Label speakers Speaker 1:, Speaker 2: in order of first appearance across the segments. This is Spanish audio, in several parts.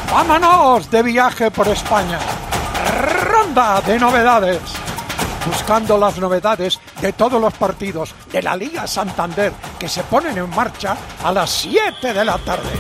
Speaker 1: ¡Vámonos de viaje por España! ¡Ronda de novedades! Buscando las novedades de todos los partidos de la Liga Santander que se ponen en marcha a las 7 de la tarde.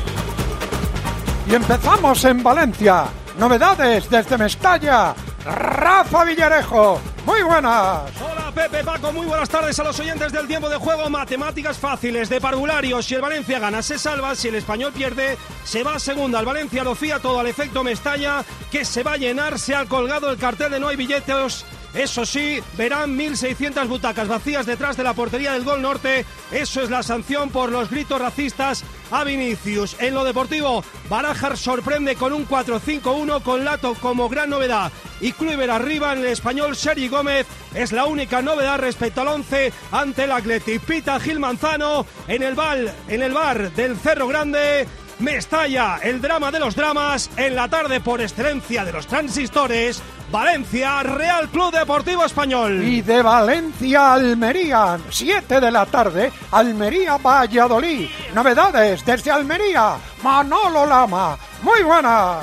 Speaker 1: Y empezamos en Valencia. Novedades desde Mestalla. Rafa Villarejo. Muy buenas.
Speaker 2: Hola Pepe, Paco, muy buenas tardes a los oyentes del Tiempo de Juego. Matemáticas fáciles de parvulario. Si el Valencia gana se salva, si el Español pierde se va a segunda. El Valencia lo fía todo al efecto Mestalla, que se va a llenar. Se ha colgado el cartel de no hay billetes. Eso sí, verán 1.600 butacas vacías detrás de la portería del Gol Norte. Eso es la sanción por los gritos racistas a Vinicius. En lo deportivo, Barajar sorprende con un 4-5-1 con Lato como gran novedad. Y Kluivert arriba en el Español. Sergi Gómez es la única novedad respecto al 11 ante el Athletic. Pita Gil Manzano en el bar del Cerro Grande. Mestalla, el drama de los dramas, en la tarde por excelencia de los transistores. Valencia, Real Club Deportivo Español.
Speaker 1: Y de Valencia a Almería, 7 de la tarde, Almería Valladolid. Novedades desde Almería, Manolo Lama. Muy buenas.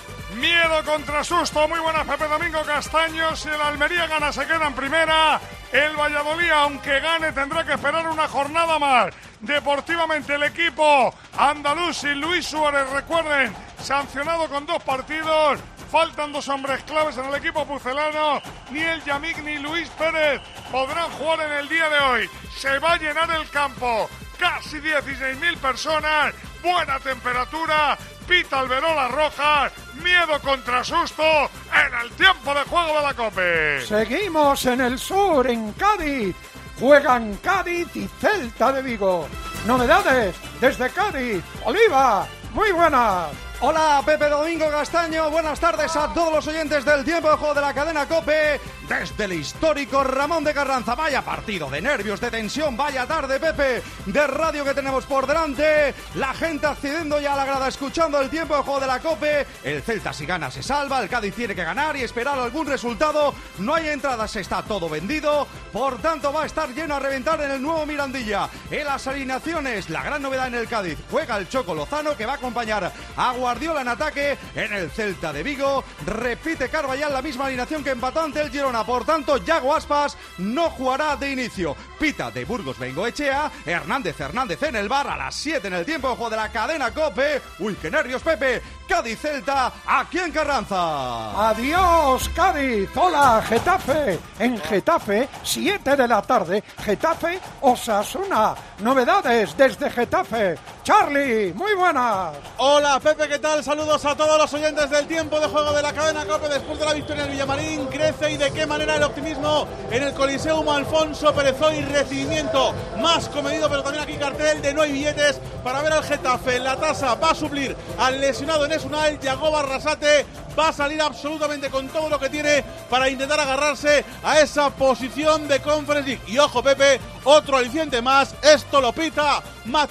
Speaker 3: Miedo contra susto, muy buenas Pepe Domingo Castaño. Si el Almería gana se queda en primera. El Valladolid, aunque gane, tendrá que esperar una jornada más. Deportivamente el equipo andaluz sin Luis Suárez, recuerden, sancionado con 2 partidos. Faltan 2 hombres claves en el equipo pucelano. Ni el Yamik ni Luis Pérez podrán jugar en el día de hoy. Se va a llenar el campo. Casi 16.000 personas. Buena temperatura. Pita Alberola Rojas. Miedo contra susto en el tiempo de juego de la COPE.
Speaker 1: Seguimos en el sur, en Cádiz. Juegan Cádiz y Celta de Vigo. Novedades desde Cádiz. Oliva, muy buenas.
Speaker 4: Hola Pepe Domingo Castaño, buenas tardes a todos los oyentes del Tiempo de Juego de la cadena COPE. Desde el histórico Ramón de Carranza, vaya partido de nervios, de tensión, vaya tarde Pepe, de radio que tenemos por delante. La gente accediendo ya a la grada, escuchando el Tiempo de Juego de la COPE. El Celta si gana se salva, el Cádiz tiene que ganar y esperar algún resultado. No hay entradas, está todo vendido, por tanto va a estar lleno a reventar en el nuevo Mirandilla. En las alineaciones, la gran novedad en el Cádiz, juega el Choco Lozano que va a acompañar a Guardiola en ataque. En el Celta de Vigo repite Carballal la misma alineación que empató ante el Girona. Por tanto, Yago Aspas no jugará de inicio. Pita de Burgos Bengoechea. Hernández en el bar a las 7 en el tiempo de juego de la cadena COPE. Uy, qué nervios Pepe. Cádiz Celta aquí en Carranza.
Speaker 1: Adiós Cádiz. Hola Getafe. En Getafe, 7 de la tarde, Getafe Osasuna. Novedades desde Getafe. Charlie, muy buenas.
Speaker 5: Hola Pepe, ¿qué tal? Saludos a todos los oyentes del tiempo de juego de la cadena COPE. Después de la victoria en el Villamarín, crece y de qué manera el optimismo en el Coliseum Alfonso Pérez Hoy. Recibimiento más comedido, pero también aquí cartel de no hay billetes para ver al Getafe. La tasa va a suplir al lesionado Enes Unal. Yagoba Arrasate va a salir absolutamente con todo lo que tiene para intentar agarrarse a esa posición de Conference League. Y ojo Pepe, otro aliciente más, esto lo pita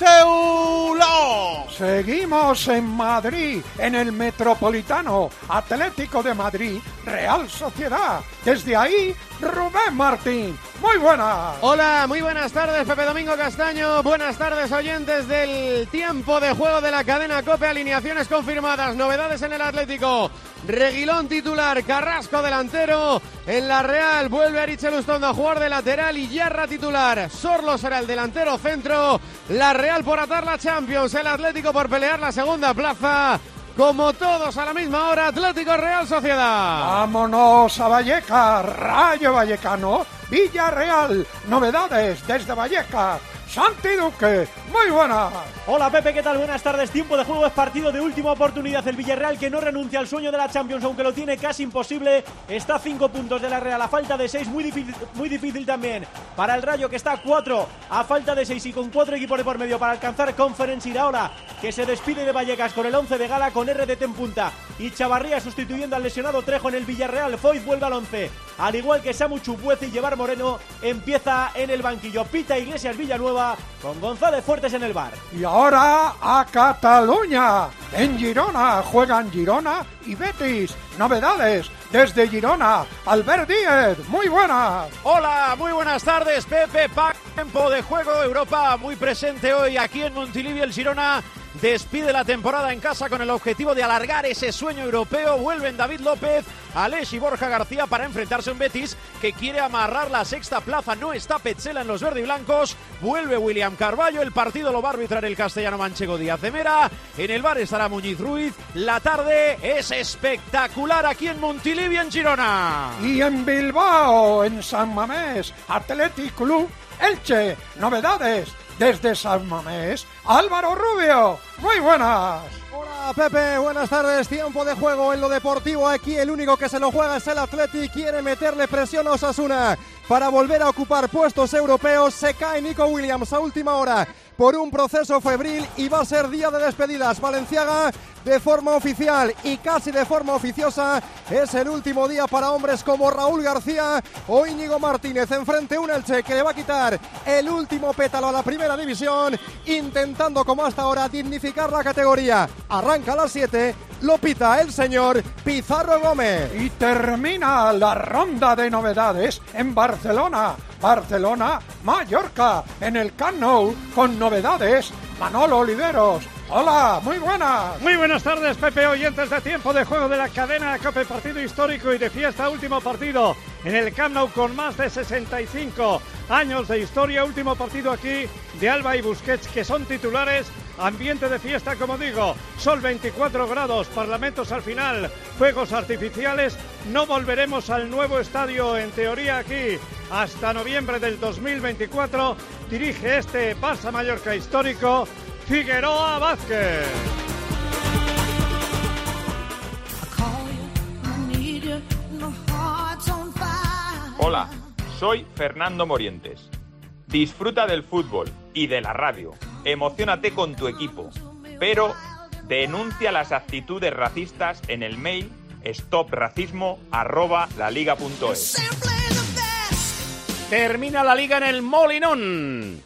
Speaker 5: Mateu Laoz.
Speaker 1: Seguimos en Madrid, en el Metropolitano. Atlético de Madrid, Real Sociedad. Desde ahí, Rubén Martín. Muy buenas.
Speaker 6: Hola, muy buenas tardes, Pepe Domingo Castaño. Buenas tardes, oyentes del Tiempo de Juego de la cadena COPE. Alineaciones confirmadas, novedades en el Atlético. Reguilón titular, Carrasco delantero. En la Real vuelve Arichel Ustondo a jugar de lateral y Yarra titular. Sorlo será el delantero centro. La Real por atar la Champions, el Atlético por pelear la segunda plaza. Como todos a la misma hora, Atlético Real Sociedad.
Speaker 1: Vámonos a Vallecas, Rayo Vallecano, Villarreal. Novedades desde Vallecas. Santi Duque, muy buenas.
Speaker 7: Hola Pepe, ¿qué tal? Buenas tardes. Tiempo de juego, es partido de última oportunidad. El Villarreal que no renuncia al sueño de la Champions, aunque lo tiene casi imposible. Está a 5 puntos de la Real, a falta de 6, muy difícil también para el Rayo, que está a 4, a falta de 6 y con 4 equipos de por medio para alcanzar Conference. Iraola, que se despide de Vallecas con el 11 de gala, con RDT en punta y Chavarría sustituyendo al lesionado Trejo en el Villarreal. Foyt vuelve al 11, al igual que Samu Chukwueze, y Llevar Moreno empieza en el banquillo. Pita Iglesias Villanueva con González Fuertes en el bar.
Speaker 1: Y ahora a Cataluña. En Girona juegan Girona y Betis. Novedades desde Girona. Albert Díez, muy buenas.
Speaker 8: Hola, muy buenas tardes, Pepe. Tiempo de juego, Europa muy presente hoy aquí en Montilivi. El Girona
Speaker 6: despide la temporada en casa con el objetivo de alargar ese sueño europeo. Vuelven David López, Aleix y Borja García para enfrentarse a un Betis que quiere amarrar la sexta plaza. No está Petzela en los verde y blancos. Vuelve William Carballo. El partido lo va a arbitrar el castellano manchego Díaz de Mera. En el bar estará Muñiz Ruiz. La tarde es espectacular aquí en Montilivi, en Girona.
Speaker 1: Y en Bilbao, en San Mamés, Athletic Club Elche. Novedades desde San Mamés, Álvaro Rubio. Muy buenas.
Speaker 8: Hola Pepe, buenas tardes. Tiempo de juego en lo deportivo. Aquí el único que se lo juega es el Athletic. Quiere meterle presión a Osasuna para volver a ocupar puestos europeos. Se cae Nico Williams a última hora por un proceso febril y va a ser día de despedidas. Valenciaga, de forma oficial y casi de forma oficiosa, es el último día para hombres como Raúl García o Íñigo Martínez. Enfrente un Elche que le va a quitar el último pétalo a la primera división, intentando como hasta ahora dignificar la categoría. Arranca a las 7, lo pita el señor Pizarro Gómez.
Speaker 1: Y termina la ronda de novedades en Barcelona. Mallorca, en el Camp Nou, con novedades, Manolo Oliveros. Hola, muy buenas.
Speaker 9: Muy buenas tardes, Pepe, oyentes de Tiempo de Juego de la cadena COPE, partido histórico y de fiesta, último partido en el Camp Nou con más de 65 años de historia, último partido aquí de Alba y Busquets, que son titulares, ambiente de fiesta, como digo, sol 24 grados, parlamentos al final, fuegos artificiales, no volveremos al nuevo estadio, en teoría aquí, hasta noviembre del 2024, dirige este Barça Mallorca histórico, Figueroa Vázquez.
Speaker 10: Hola, soy Fernando Morientes. Disfruta del fútbol y de la radio. Emociónate con tu equipo, pero denuncia las actitudes racistas en el mail stopracismo@laliga.es.
Speaker 6: Termina la liga en el Molinón.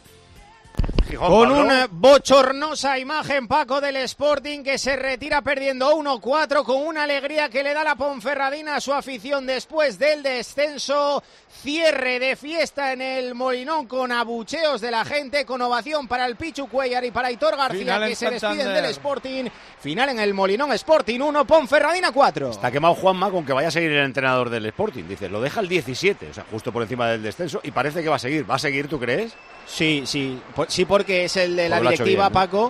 Speaker 6: Con una bochornosa imagen, Paco, del Sporting, que se retira perdiendo 1-4 con una alegría que le da la Ponferradina a su afición después del descenso. Cierre de fiesta en el Molinón con abucheos de la gente, con ovación para el Pichu Cuellar y para Aitor García, que se despiden del Sporting. Final en el Molinón, Sporting 1, Ponferradina 4.
Speaker 11: Está quemado Juanma con que vaya a seguir el entrenador del Sporting. Dice, lo deja el 17, o sea, justo por encima del descenso, y parece que va a seguir. ¿Va a seguir, tú crees?
Speaker 6: Sí, porque es el de la directiva, bien, ¿no? Paco,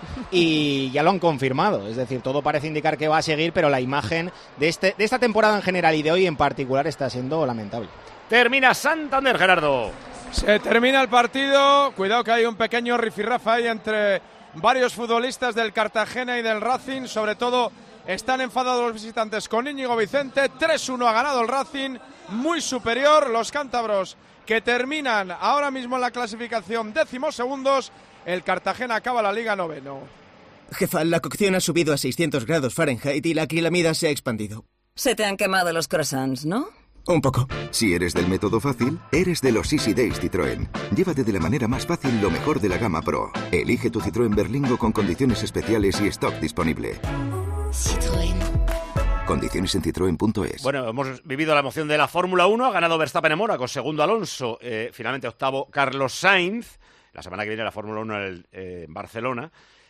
Speaker 6: y ya lo han confirmado. Es decir, todo parece indicar que va a seguir, pero la imagen de esta temporada en general y de hoy en particular está siendo lamentable.
Speaker 11: Termina Santander, Gerardo.
Speaker 12: Se termina el partido. Cuidado que hay un pequeño rifirrafa ahí entre varios futbolistas del Cartagena y del Racing. Sobre todo están enfadados los visitantes con Íñigo Vicente. 3-1 ha ganado el Racing, muy superior. Los cántabros, que terminan ahora mismo en la clasificación 12º. El Cartagena acaba la liga 9º.
Speaker 13: Jefa, la cocción ha subido a 600 grados Fahrenheit y la acrilamida se ha expandido.
Speaker 14: Se te han quemado los croissants, ¿no?
Speaker 13: Un poco.
Speaker 15: Si eres del método fácil, eres de los Easy Days Citroën. Llévate de la manera más fácil lo mejor de la gama Pro. Elige tu Citroën Berlingo con condiciones especiales y stock disponible.
Speaker 14: Citroën.
Speaker 15: Condiciones en citroen.es.
Speaker 11: Bueno, hemos vivido la emoción de la Fórmula 1. Ha ganado Verstappen en Mónaco, segundo Alonso, finalmente octavo Carlos Sainz. La semana que viene la Fórmula 1 en Barcelona.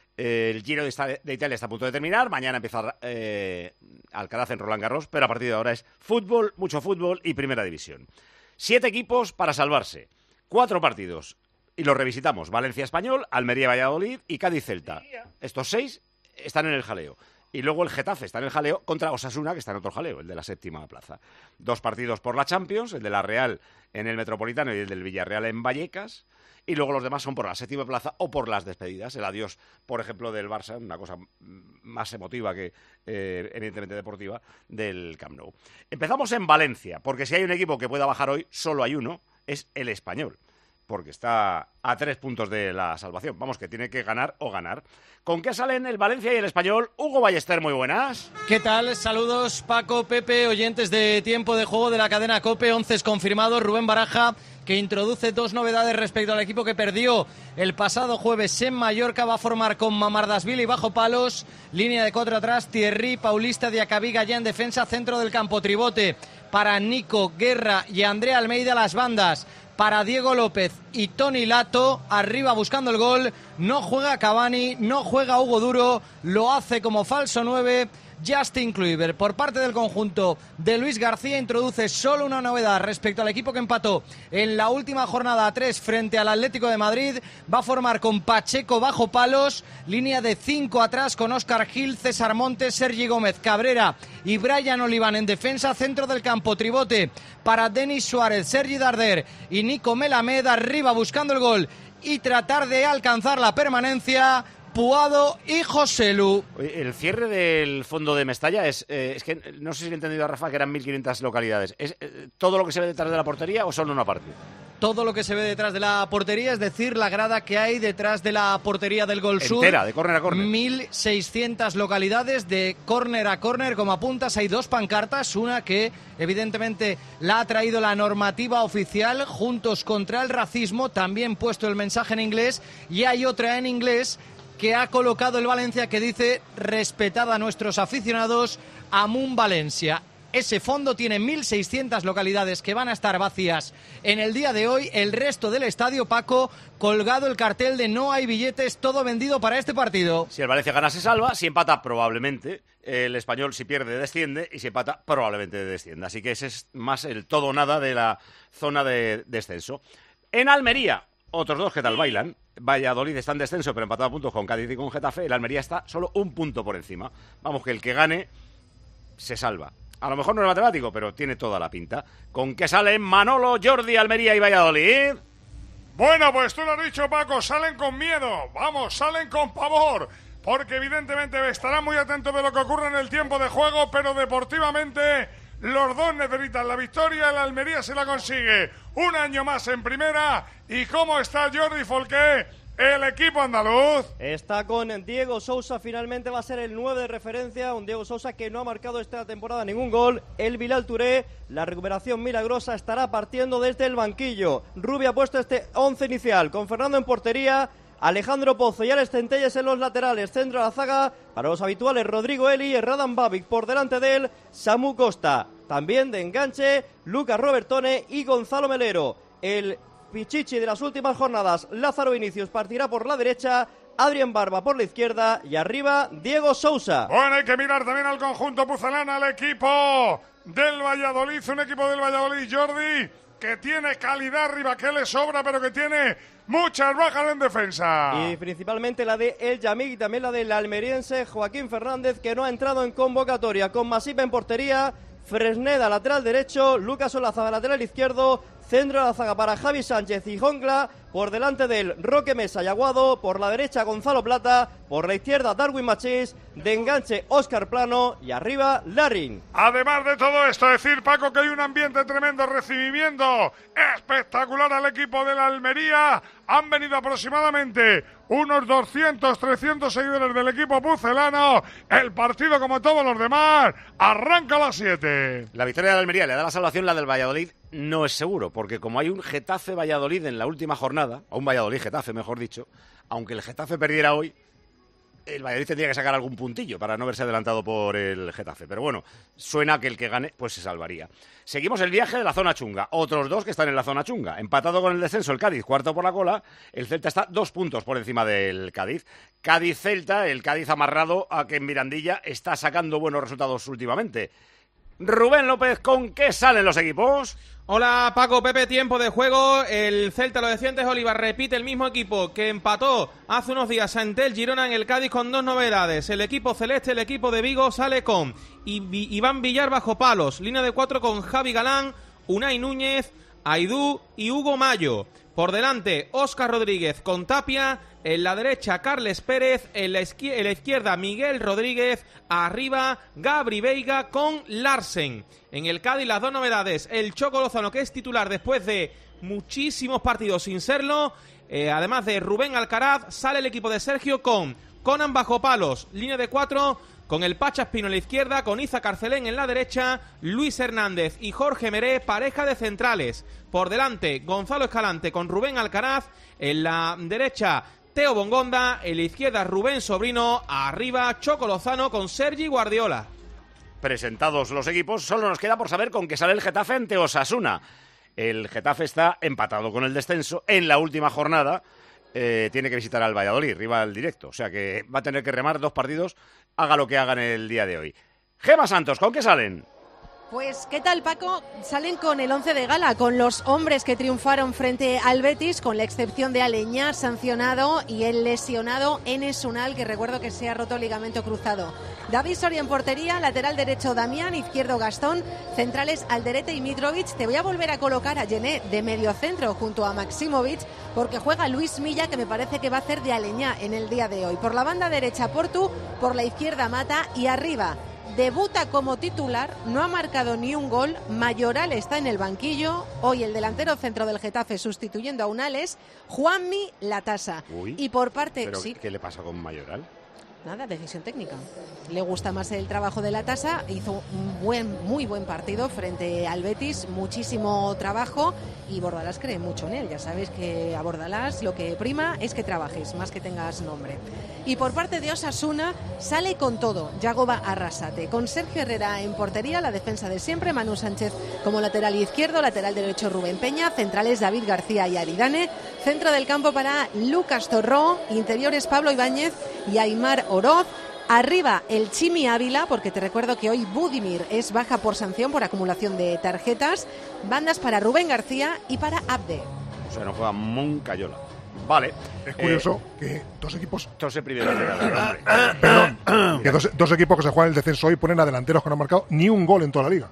Speaker 11: El Giro de Italia está a punto de terminar. Mañana empieza Alcaraz en Roland Garros, pero a partir de ahora es fútbol, mucho fútbol y primera división. 7 equipos para salvarse. 4 partidos. Y los revisitamos. Valencia Español, Almería Valladolid y Cádiz Celta. Estos 6 están en el jaleo. Y luego el Getafe está en el jaleo contra Osasuna, que está en otro jaleo, el de la 7ª plaza. 2 partidos por la Champions, el de la Real en el Metropolitano y el del Villarreal en Vallecas. Y luego los demás son por la 7ª plaza o por las despedidas. El adiós, por ejemplo, del Barça, una cosa más emotiva que evidentemente deportiva, del Camp Nou. Empezamos en Valencia, porque si hay un equipo que pueda bajar hoy, solo hay uno, es el Español. Porque está a 3 puntos de la salvación. Vamos, que tiene que ganar o ganar. ¿Con qué salen el Valencia y el Español? Hugo Ballester, muy buenas.
Speaker 16: ¿Qué tal? Saludos, Paco, Pepe, oyentes de Tiempo de Juego de la cadena COPE. 11 confirmados. Rubén Baraja, que introduce 2 novedades respecto al equipo que perdió el pasado jueves en Mallorca. Va a formar con Mamardashvili y bajo palos. Línea de 4 atrás. Thierry, Paulista, Diacabiga ya en defensa. Centro del campo. Tribote para Nico, Guerra y Andrea Almeida las bandas. Para Diego López y Toni Lato. Arriba buscando el gol. No juega Cavani, no juega Hugo Duro. Lo hace como falso 9 Justin Kluivert. Por parte del conjunto de Luis García introduce solo una novedad respecto al equipo que empató en la última jornada a 3 frente al Atlético de Madrid. Va a formar con Pacheco bajo palos, línea de 5 atrás con Óscar Gil, César Montes, Sergi Gómez, Cabrera y Brian Oliván en defensa. Centro del campo, tribote para Denis Suárez, Sergi Darder y Nico Melamed. Arriba buscando el gol y tratar de alcanzar la permanencia, Puado y Joselu.
Speaker 11: El cierre del fondo de Mestalla es que no sé si he entendido a Rafa que eran 1.500 localidades. ¿Es todo lo que se ve detrás de la portería o solo una parte?
Speaker 16: Todo lo que se ve detrás de la portería, es decir, la grada que hay detrás de la portería del Gol Sur.
Speaker 11: Entera, de córner a córner.
Speaker 16: 1.600 localidades de córner a córner. Como apuntas, hay 2 pancartas. Una que, evidentemente, la ha traído la normativa oficial, Juntos contra el Racismo. También puesto el mensaje en inglés. Y hay otra en inglés que ha colocado el Valencia que dice: respetad a nuestros aficionados, Amun Valencia. Ese fondo tiene 1.600 localidades que van a estar vacías en el día de hoy. El resto del estadio, Paco, colgado el cartel de no hay billetes, todo vendido para este partido.
Speaker 11: Si el Valencia gana se salva, si empata probablemente, el Español si pierde desciende y si empata probablemente descienda. Así que ese es más el todo o nada de la zona de descenso. En Almería, otros 2 que tal bailan. Valladolid está en descenso pero empatado a puntos con Cádiz y con Getafe. El Almería está solo 1 punto por encima. Vamos, que el que gane se salva. A lo mejor no es matemático, pero tiene toda la pinta. ¿Con qué salen Manolo, Jordi, Almería y Valladolid?
Speaker 3: Bueno, pues tú lo has dicho, Paco, salen con miedo, vamos, salen con pavor, porque evidentemente estarán muy atentos de lo que ocurre en el tiempo de juego, pero deportivamente los dos necesitan la victoria. El Almería se la consigue un año más en primera. ¿Y cómo está Jordi Folqué, el equipo andaluz?
Speaker 17: Está con Diego Sousa, finalmente va a ser el 9 de referencia, un Diego Sousa que no ha marcado esta temporada ningún gol. El Bilal Touré, la recuperación milagrosa, estará partiendo desde el banquillo. Rubio ha puesto este 11 inicial, con Fernando en portería, Alejandro Pozo y Alex Centelles en los laterales. Centro de la zaga para los habituales Rodrigo Eli y Radan Babic. Por delante de él, Samu Costa. También de enganche, Lucas Robertone y Gonzalo Melero. El Pichichi de las últimas jornadas, Lázaro Vinicius, partirá por la derecha, Adrián Barba por la izquierda y arriba Diego Sousa.
Speaker 3: Bueno, hay que mirar también al conjunto pucelano, al equipo del Valladolid, un equipo del Valladolid, Jordi, que tiene calidad arriba, que le sobra, pero que tiene muchas bajas en defensa.
Speaker 17: Y principalmente la de El Yamik y también la del almeriense Joaquín Fernández, que no ha entrado en convocatoria, con Masip en portería, Fresneda lateral derecho, Lucas Olaza lateral izquierdo, centro de la zaga para Javi Sánchez y Jongla, por delante del Roque Mesa y Aguado, por la derecha Gonzalo Plata, por la izquierda Darwin Machís, de enganche Óscar Plano y arriba Larin.
Speaker 3: Además de todo esto, decir, Paco, que hay un ambiente tremendo, recibimiento espectacular al equipo de la Almería. Han venido aproximadamente unos 200, 300 seguidores del equipo pucelano. El partido, como todos los demás, arranca a las 7.
Speaker 11: La victoria de la Almería le da la salvación, la del Valladolid no es seguro, porque como hay un Getafe-Valladolid en la última jornada, o un Valladolid-Getafe, mejor dicho, aunque el Getafe perdiera hoy, el Valladolid tendría que sacar algún puntillo para no verse adelantado por el Getafe. Pero bueno, suena que el que gane pues se salvaría. Seguimos el viaje de la zona chunga. Otros 2 que están en la zona chunga. Empatado con el descenso el Cádiz, cuarto por la cola. El Celta está 2 puntos por encima del Cádiz. Cádiz-Celta, el Cádiz amarrado a que en Mirandilla está sacando buenos resultados últimamente. Rubén López, ¿con qué salen los equipos?
Speaker 18: Hola Paco, Pepe, tiempo de juego. El Celta, lo decía antes Oliva, repite el mismo equipo que empató hace unos días ante el Girona en el Cádiz con 2 novedades. El equipo celeste, el equipo de Vigo, sale con Iván Villar bajo palos. Línea de 4 con Javi Galán, Unai Núñez, Aidú y Hugo Mayo. Por delante, Óscar Rodríguez con Tapia. En la derecha, Carles Pérez. En la izquierda, Miguel Rodríguez. Arriba, Gabri Veiga con Larsen. En el Cádiz, las 2 novedades. El Choco Lozano, que es titular después de muchísimos partidos sin serlo. Además de Rubén Alcaraz, sale el equipo de Sergio con Conan bajo palos. Línea de 4 con el Pacha Espino en la izquierda, con Iza Carcelén en la derecha, Luis Hernández y Jorge Meré, pareja de centrales. Por delante, Gonzalo Escalante con Rubén Alcaraz. En la derecha, Teo Bongonda. En la izquierda, Rubén Sobrino. Arriba, Choco Lozano con Sergi Guardiola.
Speaker 11: Presentados los equipos, solo nos queda por saber con qué sale el Getafe ante Osasuna. El Getafe está empatado con el descenso. En la última jornada tiene que visitar al Valladolid, rival directo. O sea que va a tener que remar 2 partidos, haga lo que haga en el día de hoy. Gema Santos, ¿con qué salen?
Speaker 19: Pues, ¿qué tal, Paco? Salen con el 11 de gala, con los hombres que triunfaron frente al Betis, con la excepción de Aleñá, sancionado, y el lesionado Enes Unal, que recuerdo que se ha roto ligamento cruzado. David Soria en portería, lateral derecho Damián, izquierdo Gastón, centrales Alderete y Mitrovic. Te voy a volver a colocar a Gené de mediocentro junto a Maximovic, porque juega Luis Milla, que me parece que va a hacer de Aleñá en el día de hoy. Por la banda derecha Portu, por la izquierda Mata, y arriba debuta como titular, no ha marcado ni un gol, Mayoral está en el banquillo, hoy el delantero centro del Getafe sustituyendo a Unales, Juanmi Latasa. Y por parte...
Speaker 11: ¿Pero
Speaker 19: sí.
Speaker 11: qué le pasa con Mayoral?
Speaker 19: Nada, decisión técnica. Le gusta más el trabajo de Latasa, hizo un muy buen partido frente al Betis, muchísimo trabajo, y Bordalás cree mucho en él. Ya sabes que a Bordalás lo que prima es que trabajes, más que tengas nombre. Y por parte de Osasuna sale con todo Yagoba Arrasate, con Sergio Herrera en portería, la defensa de siempre, Manu Sánchez como lateral izquierdo, lateral derecho Rubén Peña, centrales David García y Aridane, centro del campo para Lucas Torró, interiores Pablo Ibáñez y Aimar Oroz. Arriba el Chimi Ávila, porque te recuerdo que hoy Budimir es baja por sanción por acumulación de tarjetas. Bandas para Rubén García y para Abde.
Speaker 11: O sea, no juega Moncayola. Vale.
Speaker 20: Es curioso que dos equipos...
Speaker 11: Entonces primero hombre.
Speaker 20: Perdón. Que dos equipos que se juegan el descenso hoy ponen a delanteros que no han marcado ni un gol en toda la liga.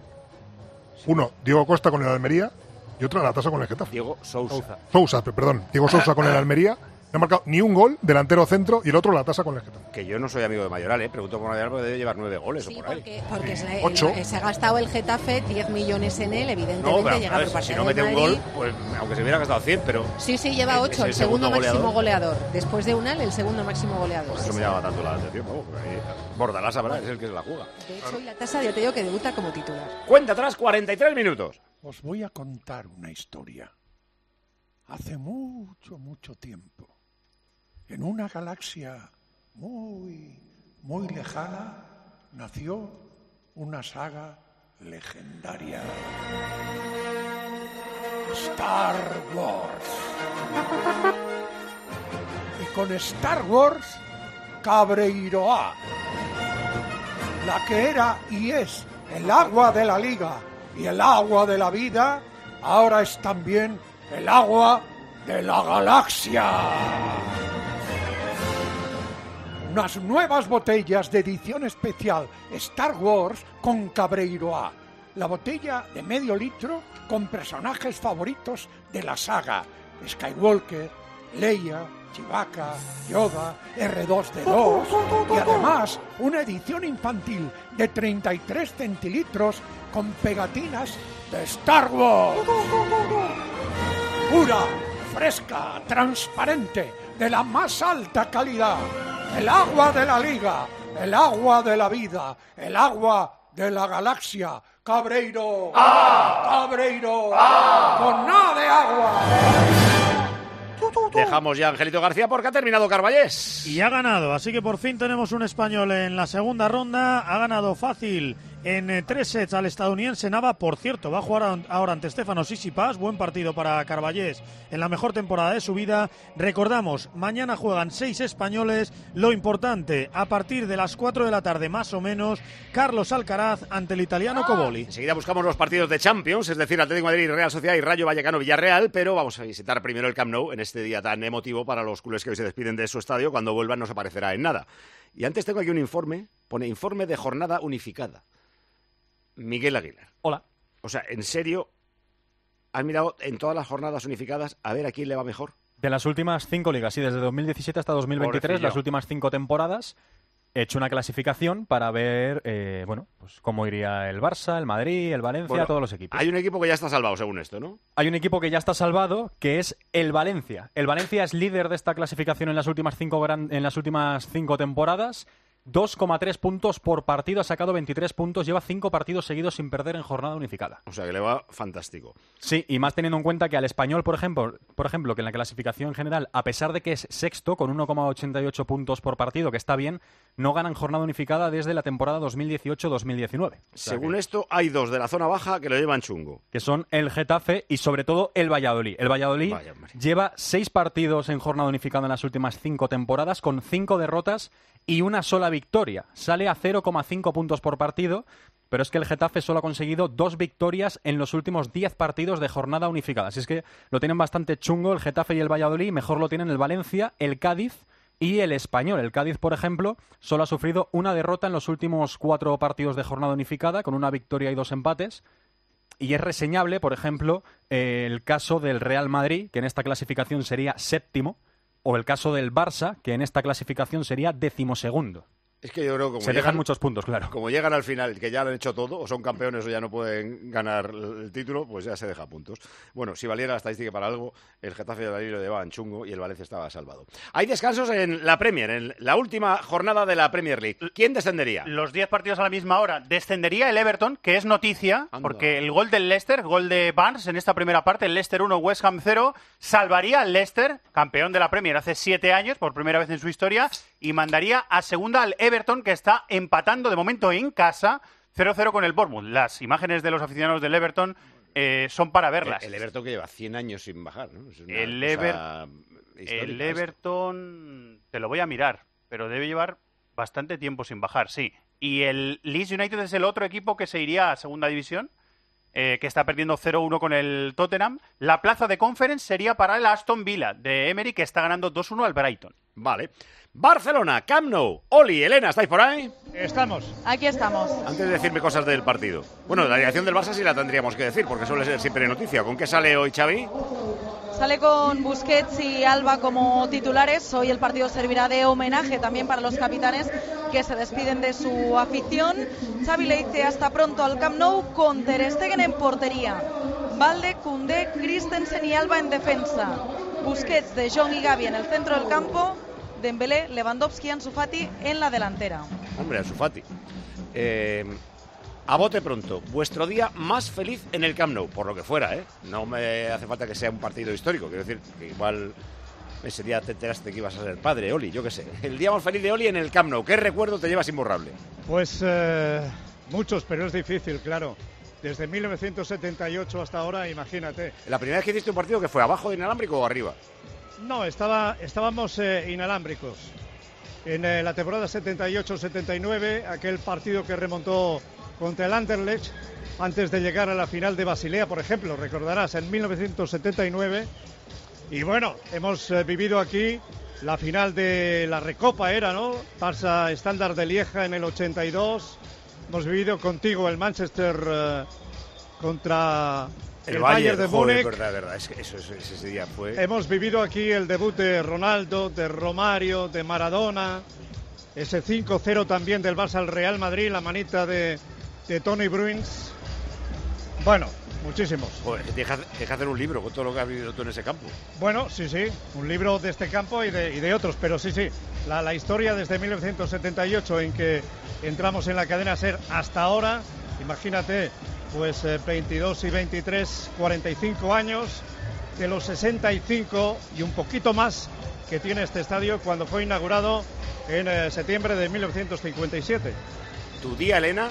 Speaker 20: Uno, Diego Costa con el Almería, y otro, Latasa con el Getafe.
Speaker 11: Diego Sousa.
Speaker 20: Diego Sousa con el Almería. No ha marcado ni un gol, delantero centro, y el otro Latasa con el Getafe.
Speaker 11: Que yo no soy amigo de Mayoral, pregunto por Mayoral porque debe llevar 9 goles
Speaker 19: Sí,
Speaker 11: o por ahí.
Speaker 19: porque se ha
Speaker 20: 8.
Speaker 19: gastado el Getafe 10 millones en él, evidentemente
Speaker 11: pero,
Speaker 19: llega por parte
Speaker 11: si no
Speaker 19: del
Speaker 11: mete un
Speaker 19: Madrid.
Speaker 11: gol, pues aunque se hubiera gastado 100, pero...
Speaker 19: Sí, lleva 8, el segundo máximo goleador. Después de Unal, el segundo máximo goleador.
Speaker 11: Por eso me llama tanto la atención, porque ahí Bordalás sabrá, es el que se la juega.
Speaker 19: De hecho, y Latasa, ya te digo que debuta como titular.
Speaker 11: Cuenta atrás, 43 minutos.
Speaker 1: Os voy a contar una historia. Hace mucho, mucho tiempo, en una galaxia muy, muy lejana, nació una saga legendaria. Star Wars. Y con Star Wars, Cabreiroa, la que era y es el agua de la liga y el agua de la vida, ahora es también el agua de la galaxia. Unas nuevas botellas de edición especial Star Wars con Cabreiroa. La botella de medio litro con personajes favoritos de la saga: Skywalker, Leia, Chewbacca, Yoda, R2D2, y además una edición infantil de 33 centilitros con pegatinas de Star Wars. Pura, fresca, transparente, de la más alta calidad. El agua de la liga, el agua de la vida, el agua de la galaxia. Cabreiro, Cabreiro, con nada de agua.
Speaker 11: Dejamos ya a Angelito García porque ha terminado Carballés.
Speaker 21: Y ha ganado, así que por fin tenemos un español en la segunda ronda. Ha ganado fácil en 3 sets al estadounidense Nava. Por cierto, va a jugar ahora ante Stefanos Tsitsipas. Buen partido para Carballés en la mejor temporada de su vida. Recordamos, mañana juegan 6 españoles. Lo importante, a partir de las 4 de la tarde más o menos, Carlos Alcaraz ante el italiano Coboli.
Speaker 11: Enseguida buscamos los partidos de Champions, es decir, Atlético de Madrid, Real Sociedad y Rayo Vallecano Villarreal, pero vamos a visitar primero el Camp Nou en este día tan emotivo para los culés que hoy se despiden de su estadio. Cuando vuelvan no se aparecerá en nada. Y antes tengo aquí un informe, pone informe de jornada unificada. Miguel Aguilar.
Speaker 22: Hola.
Speaker 11: O sea, en serio, ¿has mirado en todas las jornadas unificadas a ver a quién le va mejor?
Speaker 22: De las últimas 5 ligas, sí, desde 2017 hasta 2023,
Speaker 11: Pobrecillo.
Speaker 22: las últimas 5 temporadas, he hecho una clasificación para ver, pues cómo iría el Barça, el Madrid, el Valencia,
Speaker 11: Bueno,
Speaker 22: todos los equipos.
Speaker 11: Hay un equipo que ya está salvado, según esto, ¿no?
Speaker 22: Hay un equipo que ya está salvado, que es el Valencia. El Valencia es líder de esta clasificación en las últimas 5 temporadas. 2,3 puntos por partido, ha sacado 23 puntos, lleva 5 partidos seguidos sin perder en jornada unificada.
Speaker 11: O sea que le va fantástico.
Speaker 22: Sí, y más teniendo en cuenta que al Español, por ejemplo, que en la clasificación general, a pesar de que es sexto, con 1,88 puntos por partido, que está bien, no gana en jornada unificada desde la temporada 2018-2019.
Speaker 11: Según esto, hay 2 de la zona baja que lo llevan chungo.
Speaker 22: Que son el Getafe y sobre todo el Valladolid. El Valladolid lleva 6 partidos en jornada unificada en las últimas 5 temporadas, con 5 derrotas y una sola victoria. Sale a 0,5 puntos por partido, pero es que el Getafe solo ha conseguido 2 victorias en los últimos 10 partidos de jornada unificada. Así es que lo tienen bastante chungo el Getafe y el Valladolid. Mejor lo tienen el Valencia, el Cádiz y el Español. El Cádiz, por ejemplo, solo ha sufrido una derrota en los últimos 4 partidos de jornada unificada, con una victoria y 2 empates. Y es reseñable, por ejemplo, el caso del Real Madrid, que en esta clasificación sería séptimo, o el caso del Barça, que en esta clasificación sería 12º.
Speaker 11: Es que yo creo que
Speaker 22: se dejan muchos puntos, claro.
Speaker 11: Como llegan al final, que ya lo han hecho todo, o son campeones o ya no pueden ganar el título, pues ya se deja puntos. Bueno, si valiera la estadística para algo, el Getafe y el Valladolid lo llevaban chungo y el Valencia estaba salvado. Hay descansos en la Premier, en la última jornada de la Premier League. ¿Quién descendería?
Speaker 2: Los 10 partidos a la misma hora. Descendería el Everton, que es noticia, porque el gol del Leicester, gol de Barnes en esta primera parte, el Leicester 1, West Ham 0, salvaría al Leicester, campeón de la Premier hace 7 años, por primera vez en su historia, y mandaría a segunda al Everton, que está empatando de momento en casa 0-0 con el Bournemouth. Las imágenes de los aficionados del Everton son para verlas.
Speaker 11: El Everton que lleva 100 años sin bajar, ¿no? Es una
Speaker 2: el Everton, te lo voy a mirar, pero debe llevar bastante tiempo sin bajar, sí. Y el Leeds United es el otro equipo que se iría a segunda división, que está perdiendo 0-1 con el Tottenham. La plaza de Conference sería para el Aston Villa de Emery, que está ganando 2-1 al Brighton.
Speaker 11: Vale. Barcelona, Camp Nou. Oli, Elena, ¿estáis por ahí?
Speaker 9: Estamos.
Speaker 4: Aquí estamos.
Speaker 11: Antes de decirme cosas del partido. Bueno, la alineación del Barça sí la tendríamos que decir, porque suele ser siempre noticia. ¿Con qué sale hoy, Xavi?
Speaker 4: Sale con Busquets y Alba como titulares. Hoy el partido servirá de homenaje también para los capitanes que se despiden de su afición. Xavi le dice hasta pronto al Camp Nou, con Ter Stegen en portería. Valde, Koundé, Christensen y Alba en defensa. Busquets, De Jong y Gavi en el centro del campo. Dembélé, Lewandowski y Ansu Fati en la delantera.
Speaker 11: Hombre, Ansu Fati. A bote pronto, vuestro día más feliz en el Camp Nou, por lo que fuera, ¿eh? No me hace falta que sea un partido histórico, quiero decir que igual ese día te enteraste que ibas a ser padre, Oli, yo qué sé. El día más feliz de Oli en el Camp Nou, ¿qué recuerdo te llevas imborrable?
Speaker 9: Pues muchos, pero es difícil, claro. Desde 1978 hasta ahora, imagínate.
Speaker 11: ¿La primera vez que hiciste un partido que fue abajo de inalámbrico o arriba?
Speaker 9: No, estábamos inalámbricos. En la temporada 78-79, aquel partido que remontó contra el Anderlecht, antes de llegar a la final de Basilea, por ejemplo, recordarás, en 1979. Y bueno, hemos vivido aquí la final de la Recopa, ¿no? Barça Standard de Lieja en el 82. Hemos vivido contigo el Manchester contra el Bayern de Múnich.
Speaker 11: Verdad, es que ese día fue...
Speaker 9: Hemos vivido aquí el debut de Ronaldo, de Romario, de Maradona, ese 5-0 también del Barça al Real Madrid, la manita de Tony Bruins. Bueno, muchísimos.
Speaker 11: Joder, tienes que hacer un libro con todo lo que has vivido tú en ese campo.
Speaker 9: Bueno, sí, un libro de este campo y de otros, pero sí, la historia desde 1978 en que entramos en la cadena SER hasta ahora, imagínate, pues 22 y 23, 45 años, de los 65 y un poquito más que tiene este estadio cuando fue inaugurado en septiembre de 1957.
Speaker 11: ¿Tu día, Elena?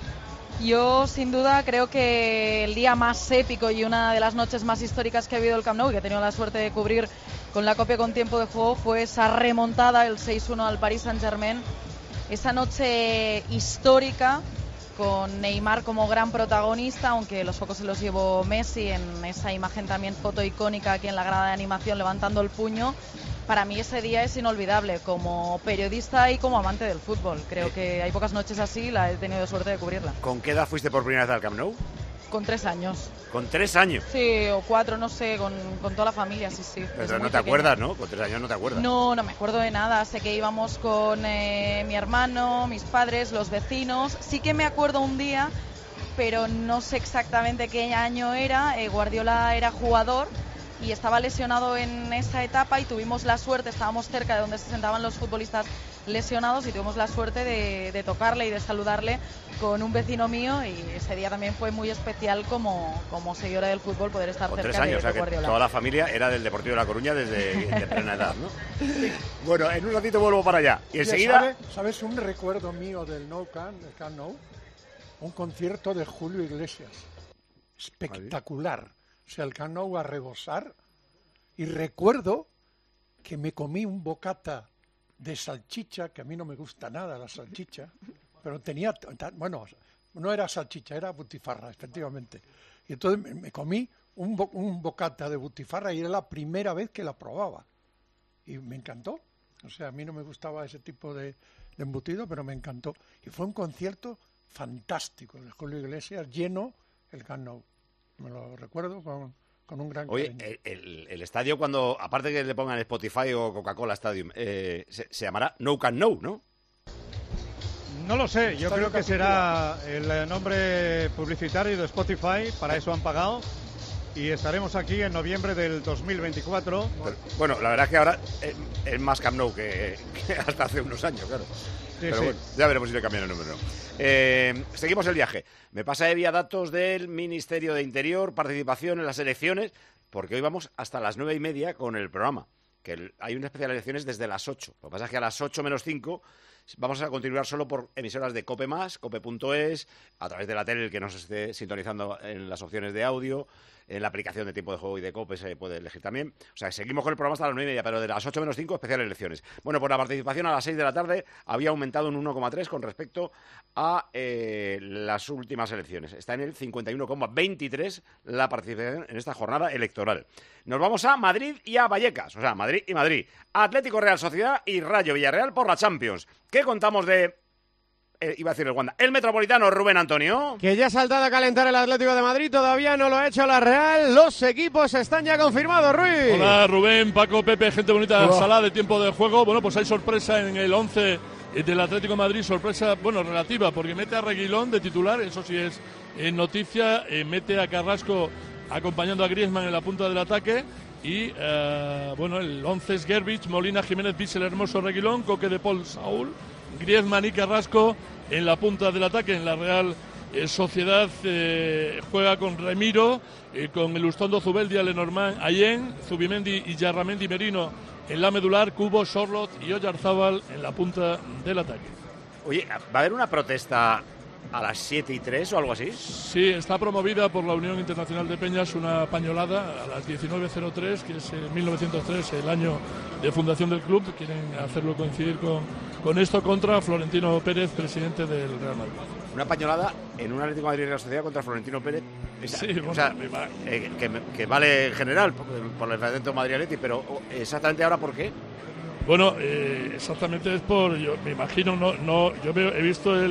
Speaker 4: Yo, sin duda, creo que el día más épico y una de las noches más históricas que ha habido el Camp Nou, que he tenido la suerte de cubrir con la Copia con tiempo de juego, fue esa remontada, el 6-1 al Paris Saint-Germain. Esa noche histórica, con Neymar como gran protagonista, aunque los focos se los llevó Messi en esa imagen también foto icónica aquí en la grada de animación levantando el puño. Para mí ese día es inolvidable como periodista y como amante del fútbol. Creo que hay pocas noches así, la he tenido suerte de cubrirla.
Speaker 11: ¿Con qué edad fuiste por primera vez al Camp Nou?
Speaker 4: Con 3 años.
Speaker 11: ¿Con 3 años?
Speaker 4: Sí, o 4, no sé, con toda la familia, sí.
Speaker 11: Pero no te acuerdas, ¿no? Con 3 años no te acuerdas.
Speaker 4: No me acuerdo de nada. Sé que íbamos con mi hermano, mis padres, los vecinos. Sí que me acuerdo un día, pero no sé exactamente qué año era. Guardiola era jugador y estaba lesionado en esa etapa y tuvimos la suerte, estábamos cerca de donde se sentaban los futbolistas lesionados y tuvimos la suerte de tocarle y de saludarle con un vecino mío, y ese día también fue muy especial como seguidora del fútbol poder estar
Speaker 11: con
Speaker 4: cerca
Speaker 11: 3 años,
Speaker 4: de
Speaker 11: o sea que
Speaker 4: Guardiola.
Speaker 11: toda la familia era del Deportivo de La Coruña desde temprana edad, ¿no? Bueno, en un ratito vuelvo para allá. Y enseguida...
Speaker 1: ¿Sabes un recuerdo mío del Camp Nou? Un concierto de Julio Iglesias. Espectacular. O sea, el Camp Nou a rebosar. Y recuerdo que me comí un bocata de salchicha, que a mí no me gusta nada la salchicha, pero tenía, bueno, no era salchicha, era butifarra, efectivamente. Y entonces me comí un bocata de butifarra y era la primera vez que la probaba. Y me encantó. O sea, a mí no me gustaba ese tipo de embutido, pero me encantó. Y fue un concierto fantástico de Julio Iglesias, lleno el Camp Nou. Me lo recuerdo con un gran cariño.
Speaker 11: Oye, el estadio, cuando, aparte que le pongan Spotify o Coca-Cola Stadium, se llamará No Camp Nou, ¿no?
Speaker 9: No lo sé, yo creo que será el nombre publicitario de Spotify, para eso han pagado, y estaremos aquí en noviembre del 2024.
Speaker 11: Pero, bueno, la verdad es que ahora es más Camp Nou que hasta hace unos años, claro.
Speaker 9: Sí,
Speaker 11: pero
Speaker 9: sí.
Speaker 11: bueno, ya veremos si le cambian el número. Seguimos el viaje. Me pasa Evia datos del Ministerio de Interior, participación en las elecciones, porque hoy vamos hasta las 9:30 con el programa, que hay una especial elecciones desde las 8. Lo que pasa es que a las 8 menos 5 vamos a continuar solo por emisoras de COPE+, cope.es, a través de la tele, el que nos esté sintonizando en las opciones de audio, en la aplicación de Tiempo de Juego y de COPE se puede elegir también. O sea, seguimos con el programa hasta las 9:30, pero de las 8 menos 5, especial elecciones. Bueno, pues la participación a las 6 de la tarde había aumentado un 1,3 con respecto a las últimas elecciones. Está en el 51,23 la participación en esta jornada electoral. Nos vamos a Madrid y a Vallecas, o sea, Madrid y Madrid. Atlético Real Sociedad y Rayo Villarreal por la Champions. ¿Qué contamos de... iba a decir el Wanda, el Metropolitano, Rubén Antonio?
Speaker 6: Que ya ha saltado a calentar el Atlético de Madrid, todavía no lo ha hecho la Real. Los equipos están ya confirmados, Ruiz.
Speaker 5: Hola, Rubén, Paco, Pepe, gente bonita, sala de tiempo de juego. Bueno, pues hay sorpresa en el 11 del Atlético de Madrid, sorpresa, bueno, relativa, porque mete a Reguilón de titular, eso sí es noticia, mete a Carrasco acompañando a Griezmann en la punta del ataque. Y bueno, el 11 es Gerbich, Molina, Jiménez, Bissell, Hermoso, Reguilón, Coque de Paul, Saúl, Griezmann y Carrasco en la punta del ataque. En la Real Sociedad juega con Remiro, con Elustondo, Zubeldia, Lenormand, Allen, Zubimendi y Yarramendi Merino en la medular, Cubo, Sorlot y Oyarzábal en la punta del ataque.
Speaker 11: Oye, ¿va a haber una protesta a las 7:03 o algo así?
Speaker 5: Sí, está promovida por la Unión Internacional de Peñas una pañolada a las 19:03, que es 1903, el año de fundación del club. Quieren hacerlo coincidir con esto contra Florentino Pérez, presidente del Real Madrid.
Speaker 11: Una pañolada en un Atlético de Madrid Real Sociedad contra Florentino Pérez.
Speaker 5: Sí,
Speaker 11: o sea, que vale en general por el Atlético de Madrid Atleti, pero exactamente ahora ¿por qué?
Speaker 5: Bueno, exactamente es por, yo me imagino, he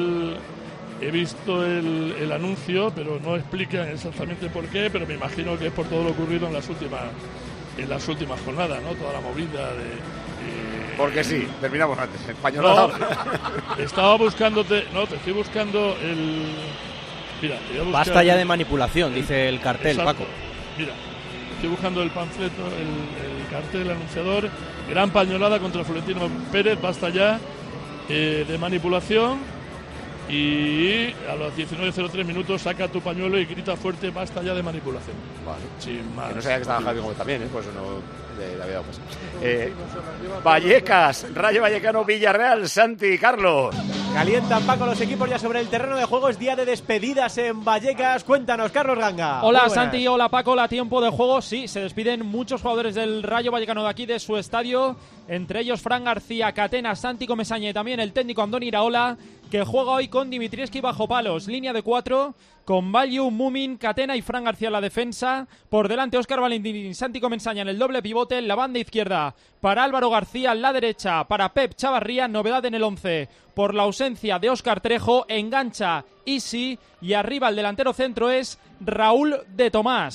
Speaker 5: visto el anuncio, pero no explican exactamente por qué, pero me imagino que es por todo lo ocurrido en las últimas jornadas, ¿no? Toda la movida de...
Speaker 11: Porque sí, terminamos antes. Españolada.
Speaker 5: No, estaba buscándote... No, te estoy buscando el... Mira, te voy a buscar...
Speaker 7: Basta ya de manipulación, dice el cartel,
Speaker 5: exacto.
Speaker 7: Paco.
Speaker 5: Mira, estoy buscando el panfleto, el cartel, el anunciador. Gran pañolada contra Florentino Pérez, basta ya de manipulación. Y a los 19:03 minutos saca tu pañuelo y grita fuerte, basta ya de manipulación.
Speaker 11: Vale.
Speaker 5: Sin más.
Speaker 11: Que no sabía que estaba Javi Gómez también, pues no le había dado paso. Vallecas, Rayo Vallecano, Villarreal, Santi, Carlos.
Speaker 7: Calientan, Paco, los equipos ya sobre el terreno de juego. Es día de despedidas en Vallecas. Cuéntanos, Carlos Ganga.
Speaker 23: Hola, Santi, hola, Paco. La tiempo de juego, sí, se despiden muchos jugadores del Rayo Vallecano de aquí, de su estadio. Entre ellos, Fran García, Catena, Santi Comesaña y también el técnico Andoni Iraola, que juega hoy con Dimitrievski bajo palos. Línea de 4, con Balliu, Mumin, Catena y Fran García en la defensa. Por delante, Óscar Valentín y Santi Comesaña en el doble pivote. En la banda izquierda, para Álvaro García. En la derecha, para Pep Chavarría. Novedad en el 11, por la ausencia de Óscar Trejo. Engancha Isi. Y arriba, el delantero centro es Raúl de Tomás.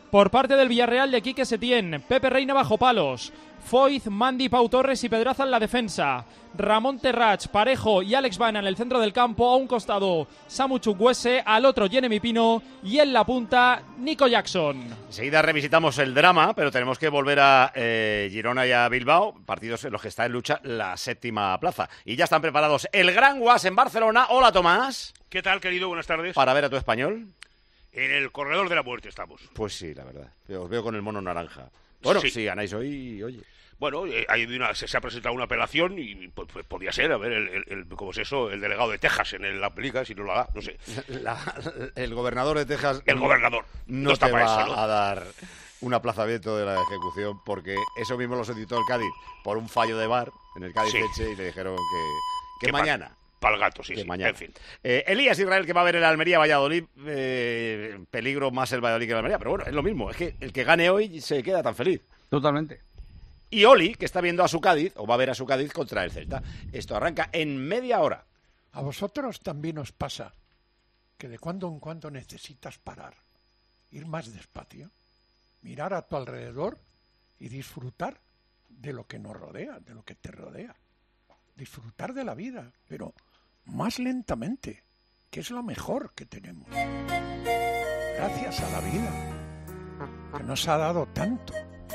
Speaker 23: Por parte del Villarreal de Quique Setién, Pepe Reina bajo palos, Foyz, Mandy, Pau Torres y Pedraza en la defensa, Ramón Terrach, Parejo y Alex Baena en el centro del campo, a un costado Samu Chukwueze, al otro Jeremy Pino y en la punta Nico Jackson.
Speaker 11: Enseguida revisitamos el drama, pero tenemos que volver a Girona y a Bilbao, partidos en los que está en lucha la 7ª plaza. Y ya están preparados el Gran Guas en Barcelona. Hola, Tomás.
Speaker 8: ¿Qué tal, querido? Buenas tardes.
Speaker 11: Para ver a tu español.
Speaker 8: En el corredor de la muerte estamos.
Speaker 11: Pues sí, la verdad. Os veo con el mono naranja. Bueno,
Speaker 8: sí.
Speaker 11: Si ganáis hoy, oye.
Speaker 8: Bueno, se ha presentado una apelación y pues podía ser, a ver, ¿cómo es eso? El delegado de Texas en la película, si no lo da, no sé.
Speaker 11: El gobernador de Texas...
Speaker 8: El gobernador.
Speaker 11: No
Speaker 8: está
Speaker 11: te
Speaker 8: para
Speaker 11: va
Speaker 8: eso, ¿no?
Speaker 11: a dar un aplazamiento de la ejecución, porque eso mismo lo solicitó el Cádiz por un fallo de VAR en el Cádiz Elche y le dijeron que mañana...
Speaker 8: Para el gato, sí,
Speaker 11: mañana.
Speaker 8: En fin.
Speaker 11: Elías Israel, que va a ver el Almería-Valladolid, peligro más el Valladolid que el Almería, pero bueno, es lo mismo, es que el que gane hoy se queda tan feliz.
Speaker 10: Totalmente.
Speaker 11: Y Oli, que está viendo a su Cádiz, o va a ver a su Cádiz contra el Celta. Esto arranca en media hora.
Speaker 1: A vosotros también os pasa que de cuando en cuando necesitas parar, ir más despacio, mirar a tu alrededor y disfrutar de lo que nos rodea, de lo que te rodea. Disfrutar de la vida, pero más lentamente, que es lo mejor que tenemos. Gracias a la vida, que nos ha dado tanto.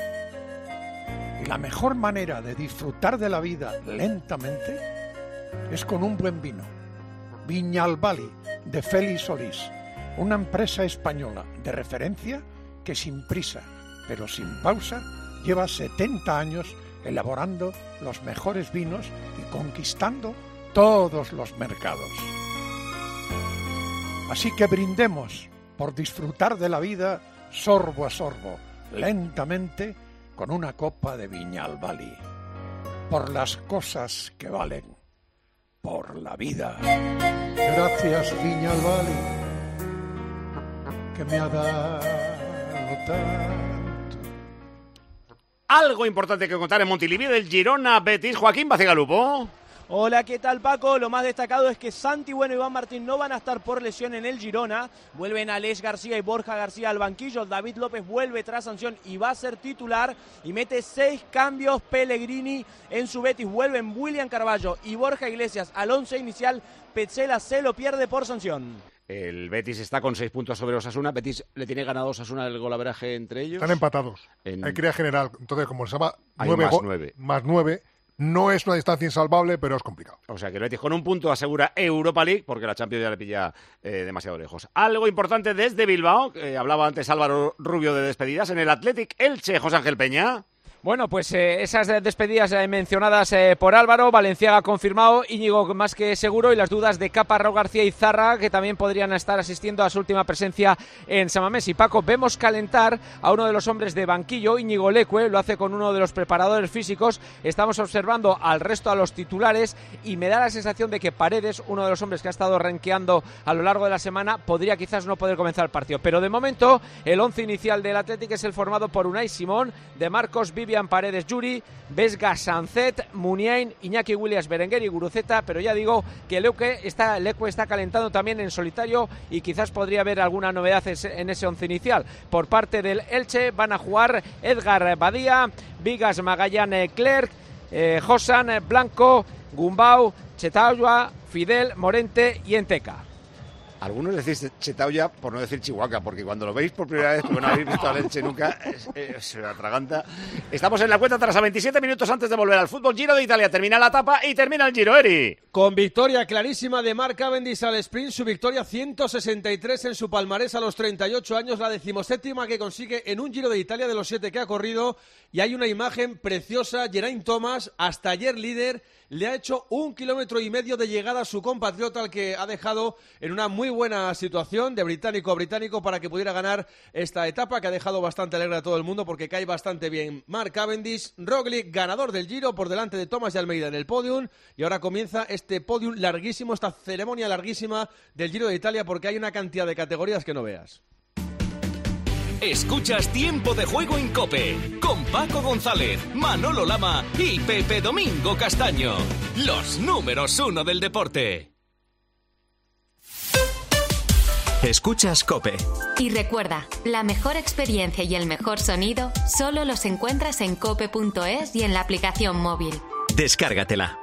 Speaker 1: Y la mejor manera de disfrutar de la vida lentamente es con un buen vino. Viñalbali, de Félix Solís, una empresa española de referencia que sin prisa, pero sin pausa, lleva 70 años elaborando los mejores vinos y conquistando todos los mercados. Así que brindemos por disfrutar de la vida sorbo a sorbo, lentamente, con una copa de Viñalbali, por las cosas que valen, por la vida. Gracias, Viñalbali, que me ha dado tanto.
Speaker 11: Algo importante que contar en Montilivi del Girona Betis. Joaquín Bacigalupo.
Speaker 7: Hola, ¿qué tal, Paco? Lo más destacado es que Santi Bueno y Iván Martín no van a estar por lesión en el Girona. Vuelven Aleix García y Borja García al banquillo. David López vuelve tras sanción y va a ser titular. Y mete 6 cambios Pellegrini en su Betis. Vuelven William Carballo y Borja Iglesias al 11 inicial. Petzela se lo pierde por sanción.
Speaker 11: El Betis está con 6 puntos sobre Osasuna. Betis le tiene ganado a Osasuna el golaveraje entre ellos.
Speaker 20: Están empatados. Hay cría general. Entonces, como se llama
Speaker 11: 9
Speaker 20: más 9, no es una distancia insalvable, pero es complicado.
Speaker 11: O sea que el Betis con un punto asegura Europa League, porque la Champions ya le pilla demasiado lejos. Algo importante desde Bilbao, hablaba antes Álvaro Rubio de despedidas, en el Athletic Elche, José Ángel Peña.
Speaker 12: Bueno, pues esas despedidas mencionadas por Álvaro, Valenciaga confirmado, Íñigo más que seguro, y las dudas de Caparrós, García y Zarra, que también podrían estar asistiendo a su última presencia en San Mamés. Y Paco, vemos calentar a uno de los hombres de banquillo, Íñigo Leque, lo hace con uno de los preparadores físicos. Estamos observando al resto, a los titulares, y me da la sensación de que Paredes, uno de los hombres que ha estado renqueando a lo largo de la semana, podría quizás no poder comenzar el partido. Pero de momento, el 11 inicial del Athletic es el formado por Unai Simón, De Marcos, Vivian Paredes, Yuri, Vesga, Sancet, Muniain, Iñaki Williams, Berenguer y Guruceta, pero ya digo que Leque está calentando también en solitario y quizás podría haber alguna novedad en ese once inicial. Por parte del Elche van a jugar Edgar Badía, Vigas, Magallán, Clerc, Josan, Blanco, Gumbau, Chetaoya, Fidel, Morente y Enteca.
Speaker 11: Algunos decís Chetaoya por no decir Chihuahua, porque cuando lo veis por primera vez, como no habéis visto al Elche nunca, se atraganta. Estamos en la cuenta atrás a 27 minutos antes de volver al fútbol. Giro de Italia, termina la etapa y termina el Giro, Eri.
Speaker 24: Con victoria clarísima de Mark Cavendish al sprint, su victoria 163 en su palmarés a los 38 años, la 17ª que consigue en un Giro de Italia de los 7 que ha corrido, y hay una imagen preciosa. Geraint Thomas, hasta ayer líder, le ha hecho 1,5 kilómetros de llegada a su compatriota, al que ha dejado en una muy buena situación de británico a británico para que pudiera ganar esta etapa, que ha dejado bastante alegre a todo el mundo porque cae bastante bien Mark Cavendish. Roglic, ganador del Giro, por delante de Thomas y Almeida en el podium, y ahora comienza este podium larguísimo, esta ceremonia larguísima del Giro de Italia, porque hay una cantidad de categorías que no veas.
Speaker 25: Escuchas Tiempo de Juego en COPE con Paco González, Manolo Lama y Pepe Domingo Castaño, los números 1 del deporte.
Speaker 10: Escuchas COPE.
Speaker 13: Y recuerda, la mejor experiencia y el mejor sonido solo los encuentras en cope.es y en la aplicación móvil.
Speaker 10: Descárgatela.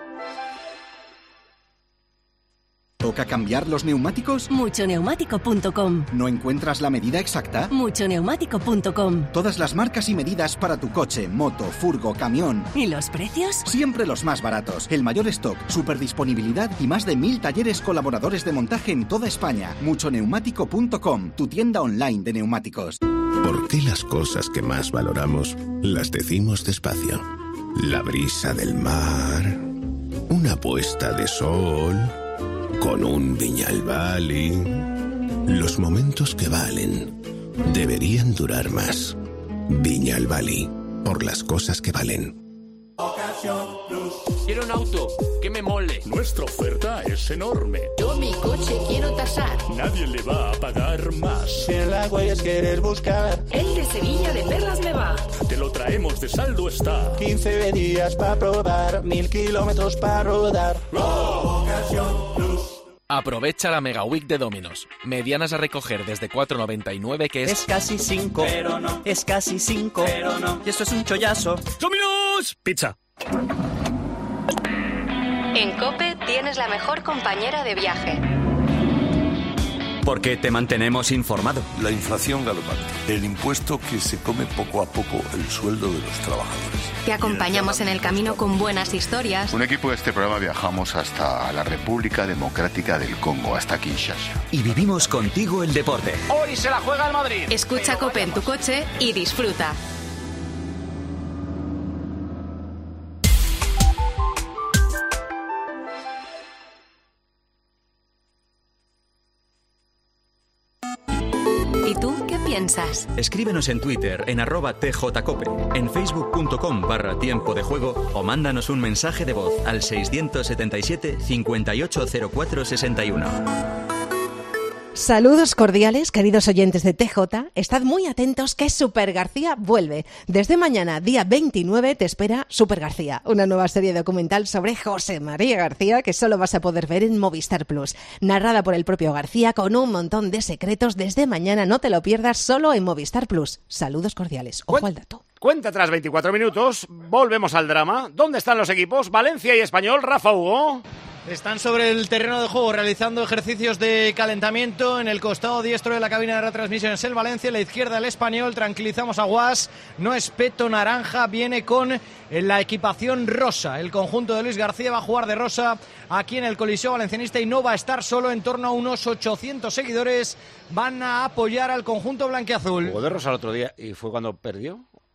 Speaker 14: ¿Toca cambiar los neumáticos?
Speaker 15: Muchoneumático.com.
Speaker 14: ¿No encuentras la medida exacta?
Speaker 15: Muchoneumático.com.
Speaker 14: Todas las marcas y medidas para tu coche, moto, furgo, camión.
Speaker 15: ¿Y los precios?
Speaker 14: Siempre los más baratos. El mayor stock, superdisponibilidad y más de 1000 talleres colaboradores de montaje en toda España. Muchoneumático.com, tu tienda online de neumáticos.
Speaker 16: ¿Por qué las cosas que más valoramos las decimos despacio? La brisa del mar, una puesta de sol, con un Viñalbali. Los momentos que valen deberían durar más. Viñalbali, por las cosas que valen.
Speaker 26: Quiero un auto que me mole.
Speaker 27: Nuestra oferta es enorme.
Speaker 26: Yo mi coche quiero tasar.
Speaker 27: Nadie le va a pagar más.
Speaker 26: Si en las huellas quieres buscar, el de Sevilla de Perlas me va.
Speaker 27: Te lo traemos de saldo está.
Speaker 26: 15 días para probar, 1000 kilómetros para rodar.
Speaker 27: Ocasión Plus.
Speaker 26: Aprovecha la Mega Week de Domino's. Medianas a recoger desde 4,99 que es
Speaker 28: casi 5, pero no. Es casi 5, pero no. Y esto es un chollazo.
Speaker 27: ¡Domino's! Pizza.
Speaker 13: En COPE tienes la mejor compañera de viaje.
Speaker 10: Porque te mantenemos informado.
Speaker 29: La inflación galopante, el impuesto que se come poco a poco el sueldo de los trabajadores.
Speaker 13: Te acompañamos en el camino con buenas historias.
Speaker 30: Un equipo de este programa viajamos hasta la República Democrática del Congo, hasta Kinshasa.
Speaker 10: Y vivimos contigo el deporte.
Speaker 26: Hoy se la juega el Madrid.
Speaker 13: Escucha COPE en tu coche y disfruta. ¿Y tú qué piensas?
Speaker 10: Escríbenos en Twitter en @tjcope, en facebook.com/tiempo de juego o mándanos un mensaje de voz al 677 580461.
Speaker 19: Saludos cordiales, queridos oyentes de TJ. Estad muy atentos que Super García vuelve. Desde mañana, día 29, te espera Super García, una nueva serie documental sobre José María García que solo vas a poder ver en Movistar Plus. Narrada por el propio García con un montón de secretos. Desde mañana no te lo pierdas, solo en Movistar Plus. Saludos cordiales. Ojo al dato.
Speaker 11: Cuenta tras 24 minutos, volvemos al drama. ¿Dónde están los equipos? Valencia y Español, Rafa Hugo.
Speaker 7: Están sobre el terreno de juego realizando ejercicios de calentamiento. En el costado diestro de la cabina de retransmisiones el Valencia, en la izquierda el Español. Tranquilizamos a Guas, no es peto naranja, viene con la equipación rosa. El conjunto de Luis García va a jugar de rosa aquí en el Coliseo Valencianista y no va a estar solo. En torno a unos 800 seguidores van a apoyar al conjunto blanquiazul.
Speaker 11: Jugó de rosa el otro día y fue cuando perdió.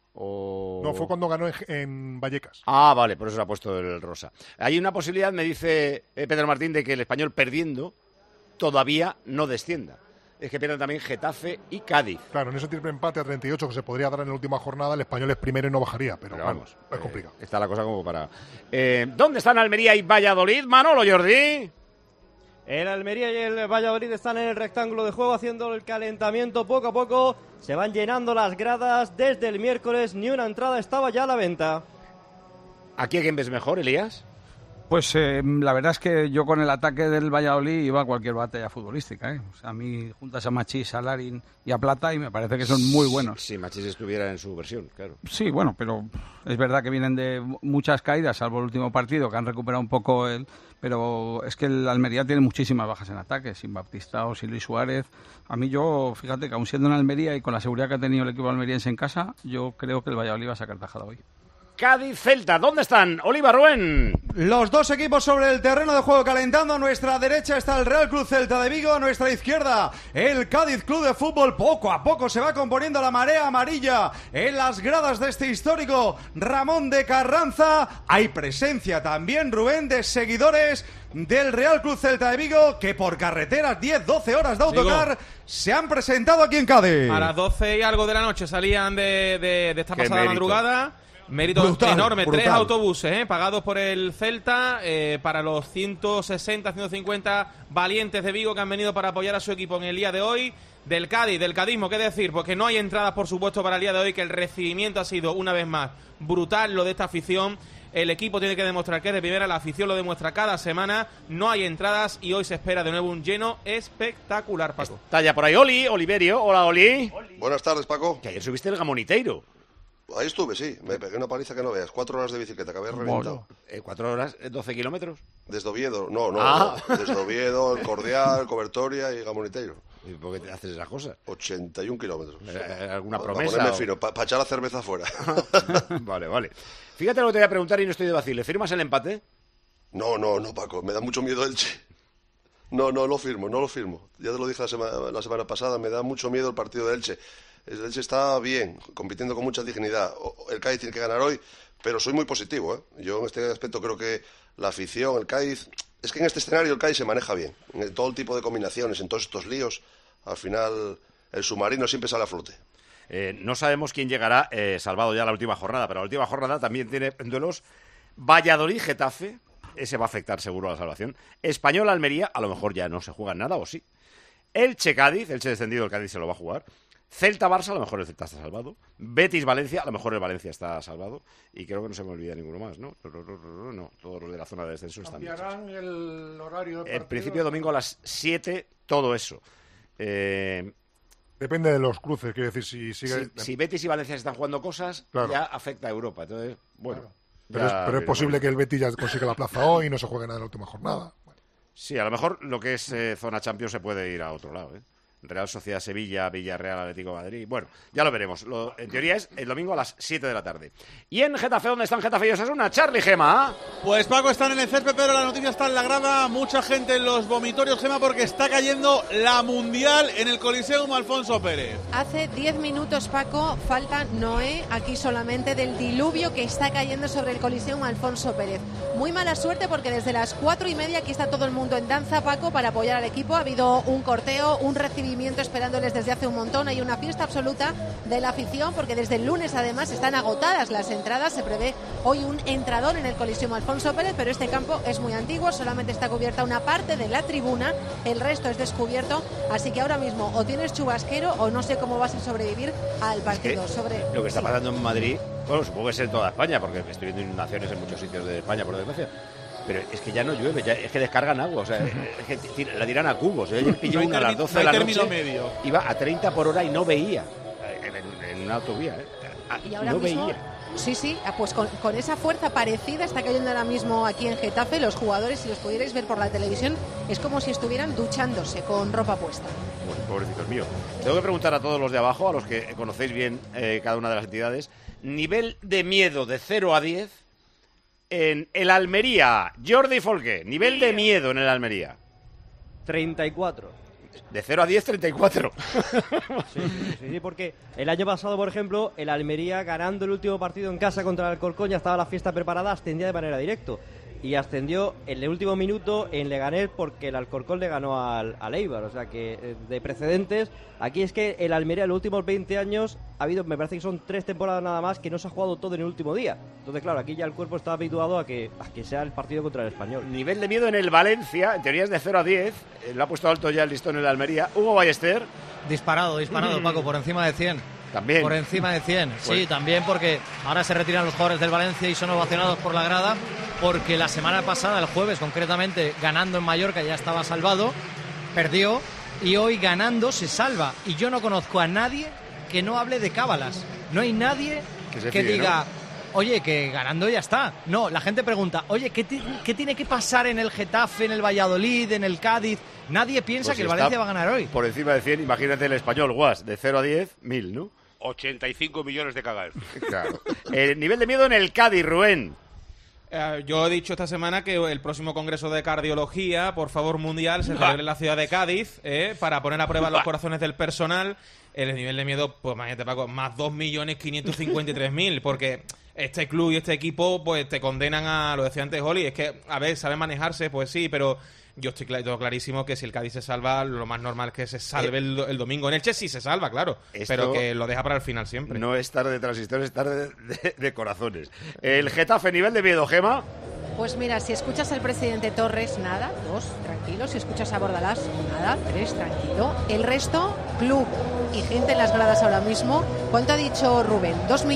Speaker 20: No, fue cuando ganó en Vallecas.
Speaker 11: Ah, vale, por eso se ha puesto el rosa. Hay una posibilidad, me dice Pedro Martín, de que el Español perdiendo todavía no descienda. Es que pierden también Getafe y Cádiz.
Speaker 20: Claro, en ese triple empate a 38 que se podría dar en la última jornada, el Español es primero y no bajaría, pero vamos, es complicado.
Speaker 11: Está la cosa como para... ¿Dónde están Almería y Valladolid? Manolo, Jordi.
Speaker 17: El Almería y el Valladolid están en el rectángulo de juego haciendo el calentamiento poco a poco. Se van llenando las gradas desde el miércoles. Ni una entrada estaba ya a la venta.
Speaker 11: ¿Aquí a quién ves mejor, Elías?
Speaker 31: Pues la verdad es que yo con el ataque del Valladolid iba a cualquier batalla futbolística. O sea, a mí juntas a Machís, a Larin y a Plata y me parece que son muy buenos.
Speaker 11: Si Machís estuviera en su versión, claro.
Speaker 31: Sí, bueno, pero es verdad que vienen de muchas caídas, salvo el último partido, que han recuperado un poco pero es que el Almería tiene muchísimas bajas en ataque, sin Baptistao, sin Luis Suárez. A mí fíjate que aun siendo en Almería y con la seguridad que ha tenido el equipo almeriense en casa, yo creo que el Valladolid va a sacar tajada hoy.
Speaker 11: Cádiz-Celta, ¿dónde están? Oliva Rubén.
Speaker 32: Los dos equipos sobre el terreno de juego calentando. A nuestra derecha está el Real Club Celta de Vigo, a nuestra izquierda el Cádiz Club de Fútbol. Poco a poco se va componiendo la marea amarilla en las gradas de este histórico Ramón de Carranza. Hay presencia también, Rubén, de seguidores del Real Club Celta de Vigo que por carreteras 10-12 horas de autocar se han presentado aquí en Cádiz.
Speaker 18: A las 12 y algo de la noche salían de esta pasada madrugada. Mérito brutal, enorme, brutal. 3 autobuses pagados por el Celta para los 160, 150 valientes de Vigo que han venido para apoyar a su equipo en el día de hoy. Del Cádiz, del cadismo, ¿qué decir? Porque no hay entradas, por supuesto, para el día de hoy, que el recibimiento ha sido, una vez más, brutal, lo de esta afición. El equipo tiene que demostrar que es de primera, la afición lo demuestra cada semana, no hay entradas y hoy se espera de nuevo un lleno espectacular, Paco.
Speaker 11: Está ya por ahí Oliverio. Hola, Oli.
Speaker 1: Buenas tardes, Paco.
Speaker 11: Que ayer subiste el Gamoniteiro.
Speaker 1: Ahí estuve, sí. Me pegué una paliza que no veas. 4 horas de bicicleta, que había reventado.
Speaker 11: 4 horas, 12 kilómetros.
Speaker 1: Desde Oviedo. No.
Speaker 11: Ah.
Speaker 1: Desde Oviedo, El Cordial, Cobertoria y Gamoniteiro.
Speaker 11: ¿Y por qué te haces esas cosas?
Speaker 1: 81 kilómetros.
Speaker 11: ¿Alguna
Speaker 1: Para
Speaker 11: promesa?
Speaker 1: ponerme fino, para echar la cerveza afuera.
Speaker 11: Vale. Fíjate lo que te voy a preguntar y no estoy de vacile. ¿Firmas el empate?
Speaker 1: No, Paco. Me da mucho miedo Elche. No lo firmo. Ya te lo dije la semana pasada. Me da mucho miedo el partido de Elche. El Elche está bien, compitiendo con mucha dignidad. El Cádiz tiene que ganar hoy, pero soy muy positivo, ¿eh? Yo en este aspecto creo que la afición, el Cádiz... Es que en este escenario el Cádiz se maneja bien. En todo el tipo de combinaciones, en todos estos líos, al final el submarino siempre sale a flote.
Speaker 11: No sabemos quién llegará salvado ya la última jornada, pero la última jornada también tiene duelos Valladolid-Getafe, ese va a afectar seguro a la salvación. Español-Almería, a lo mejor ya no se juega nada, o sí. Elche-Cádiz, Elche descendido, el Cádiz se lo va a jugar. Celta-Barça, a lo mejor el Celta está salvado. Betis-Valencia, a lo mejor el Valencia está salvado. Y creo que no se me olvida ninguno más, ¿no? No, todos los de la zona de descenso están hechos.
Speaker 20: ¿Cambiarán el horario del
Speaker 11: En principio, domingo a las 7, todo eso.
Speaker 20: Depende de los cruces, quiero decir, si sigue...
Speaker 11: Si Betis y Valencia se están jugando cosas,
Speaker 20: claro,
Speaker 11: ya afecta a Europa. Entonces, bueno.
Speaker 20: Claro. Pero es posible que el Betis ya consiga la plaza hoy y no se juegue nada en la última jornada. Bueno.
Speaker 11: Sí, a lo mejor lo que es zona Champions se puede ir a otro lado, ¿eh? Real Sociedad Sevilla, Villarreal, Atlético de Madrid. Bueno, ya lo veremos. En teoría es el domingo a las 7 de la tarde. Y en Getafe, ¿dónde están Getafe y Osasuna? Charly, Gema.
Speaker 2: Pues Paco, están en el césped, pero la noticia está en la grada. Mucha gente en los vomitorios, Gema, porque está cayendo la Mundial en el Coliseum Alfonso Pérez.
Speaker 19: Hace 10 minutos, Paco, falta Noé aquí solamente del diluvio que está cayendo sobre el Coliseum Alfonso Pérez. Muy mala suerte porque desde las 4:30 aquí está todo el mundo en danza, Paco, para apoyar al equipo. Ha habido un corteo, un recibimiento esperándoles desde hace un montón. Hay una fiesta absoluta de la afición porque desde el lunes además están agotadas las entradas. Se prevé hoy un entrador en el Coliseum Alfonso Pérez, pero este campo es muy antiguo, solamente está cubierta una parte de la tribuna, el resto es descubierto, así que ahora mismo o tienes chubasquero o no sé cómo vas a sobrevivir al partido.
Speaker 11: Lo que está pasando en Madrid, bueno, supongo que es en toda España, porque estoy viendo inundaciones en muchos sitios de España, por desgracia. Pero es que ya no llueve, es que descargan agua, o sea, es que la tiran a cubos. Yo ayer pillé una a las 12 de la noche, iba a 30 por hora y no veía, en una autovía,
Speaker 19: y ahora
Speaker 11: no
Speaker 19: mismo,
Speaker 11: veía.
Speaker 19: Sí, pues con esa fuerza parecida está cayendo ahora mismo aquí en Getafe. Los jugadores, si los pudierais ver por la televisión, es como si estuvieran duchándose con ropa puesta.
Speaker 11: Bueno, pobrecitos míos. Tengo que preguntar a todos los de abajo, a los que conocéis bien cada una de las entidades, nivel de miedo de 0 a 10... En el Almería, Jordi Folqué, nivel de miedo en el Almería.
Speaker 17: 34.
Speaker 11: De 0 a 10, 34.
Speaker 17: Sí, porque el año pasado, por ejemplo, el Almería ganando el último partido en casa contra el Alcorcón, ya estaba la fiesta preparada, ascendía de manera directa. Y ascendió en el último minuto en Leganés porque el Alcorcón le ganó al Eibar. O sea que de precedentes, aquí es que el Almería en los últimos 20 años ha habido, me parece que son 3 temporadas nada más que no se ha jugado todo en el último día. Entonces, claro, aquí ya el cuerpo está habituado a que sea el partido contra el Español.
Speaker 11: Nivel de miedo en el Valencia, en teoría es de 0 a 10. Lo ha puesto alto ya el listón en el Almería. Hugo Ballester.
Speaker 3: Disparado, Paco, por encima de 100.
Speaker 11: También.
Speaker 3: Por encima de 100,
Speaker 11: Pues...
Speaker 3: sí, también porque ahora se retiran los jugadores del Valencia y son ovacionados por la grada, porque la semana pasada, el jueves concretamente, ganando en Mallorca ya estaba salvado, perdió, y hoy ganando se salva. Y yo no conozco a nadie que no hable de cábalas. No hay nadie que diga, ¿no? Oye, que ganando ya está. No, la gente pregunta, oye, ¿qué tiene que pasar en el Getafe, en el Valladolid, en el Cádiz? Nadie piensa
Speaker 11: Pues
Speaker 3: que el Valencia va a ganar hoy.
Speaker 11: Por encima de 100, imagínate el Español, Guas, de 0 a 10, 1000, ¿no?
Speaker 4: 85 millones de cagadas.
Speaker 11: Claro. Nivel de miedo en el Cádiz, Rubén.
Speaker 18: Yo he dicho esta semana que el próximo congreso de cardiología, por favor, mundial, se celebre en la ciudad de Cádiz, para poner a prueba los corazones del personal. El nivel de miedo, pues imagínate, Paco, más 2.553.000, porque este club y este equipo, pues te condenan a, lo decía antes Oli, es que, a ver, sabe manejarse, pues sí, pero yo estoy todo clarísimo que si el Cádiz se salva, lo más normal es que se salve el domingo. En Elche sí se salva, claro, pero que lo deja para el final siempre.
Speaker 11: No es tarde de transistores, es tarde de corazones. El Getafe, nivel de miedo, Gema.
Speaker 19: Pues mira, si escuchas al presidente Torres, nada, 2, tranquilo. Si escuchas a Bordalás, nada, 3, tranquilo. El resto, club y gente en las gradas ahora mismo. ¿Cuánto ha dicho Rubén?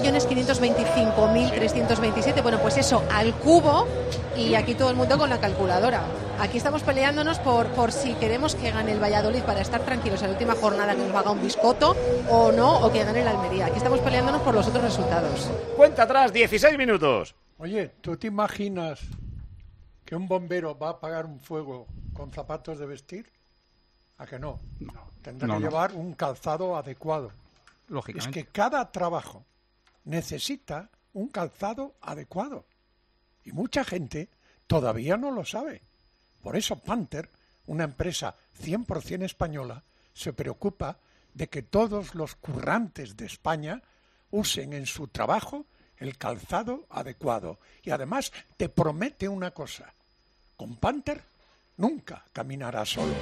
Speaker 19: 2.525.327. Bueno, pues eso, al cubo, y aquí todo el mundo con la calculadora. Aquí estamos peleándonos por si queremos que gane el Valladolid para estar tranquilos en la última jornada, que nos haga un biscoto o no, o que gane el Almería. Aquí estamos peleándonos por los otros resultados.
Speaker 11: Cuenta atrás, 16 minutos.
Speaker 5: Oye, ¿tú te imaginas que un bombero va a apagar un fuego con zapatos de vestir? ¿A que no? Tendrá que llevar un calzado adecuado.
Speaker 31: Lógicamente.
Speaker 5: Es que cada trabajo necesita un calzado adecuado. Y mucha gente todavía no lo sabe. Por eso Panther, una empresa 100% española, se preocupa de que todos los currantes de España usen en su trabajo el calzado adecuado. Y además te promete una cosa: con Panther nunca caminarás solo.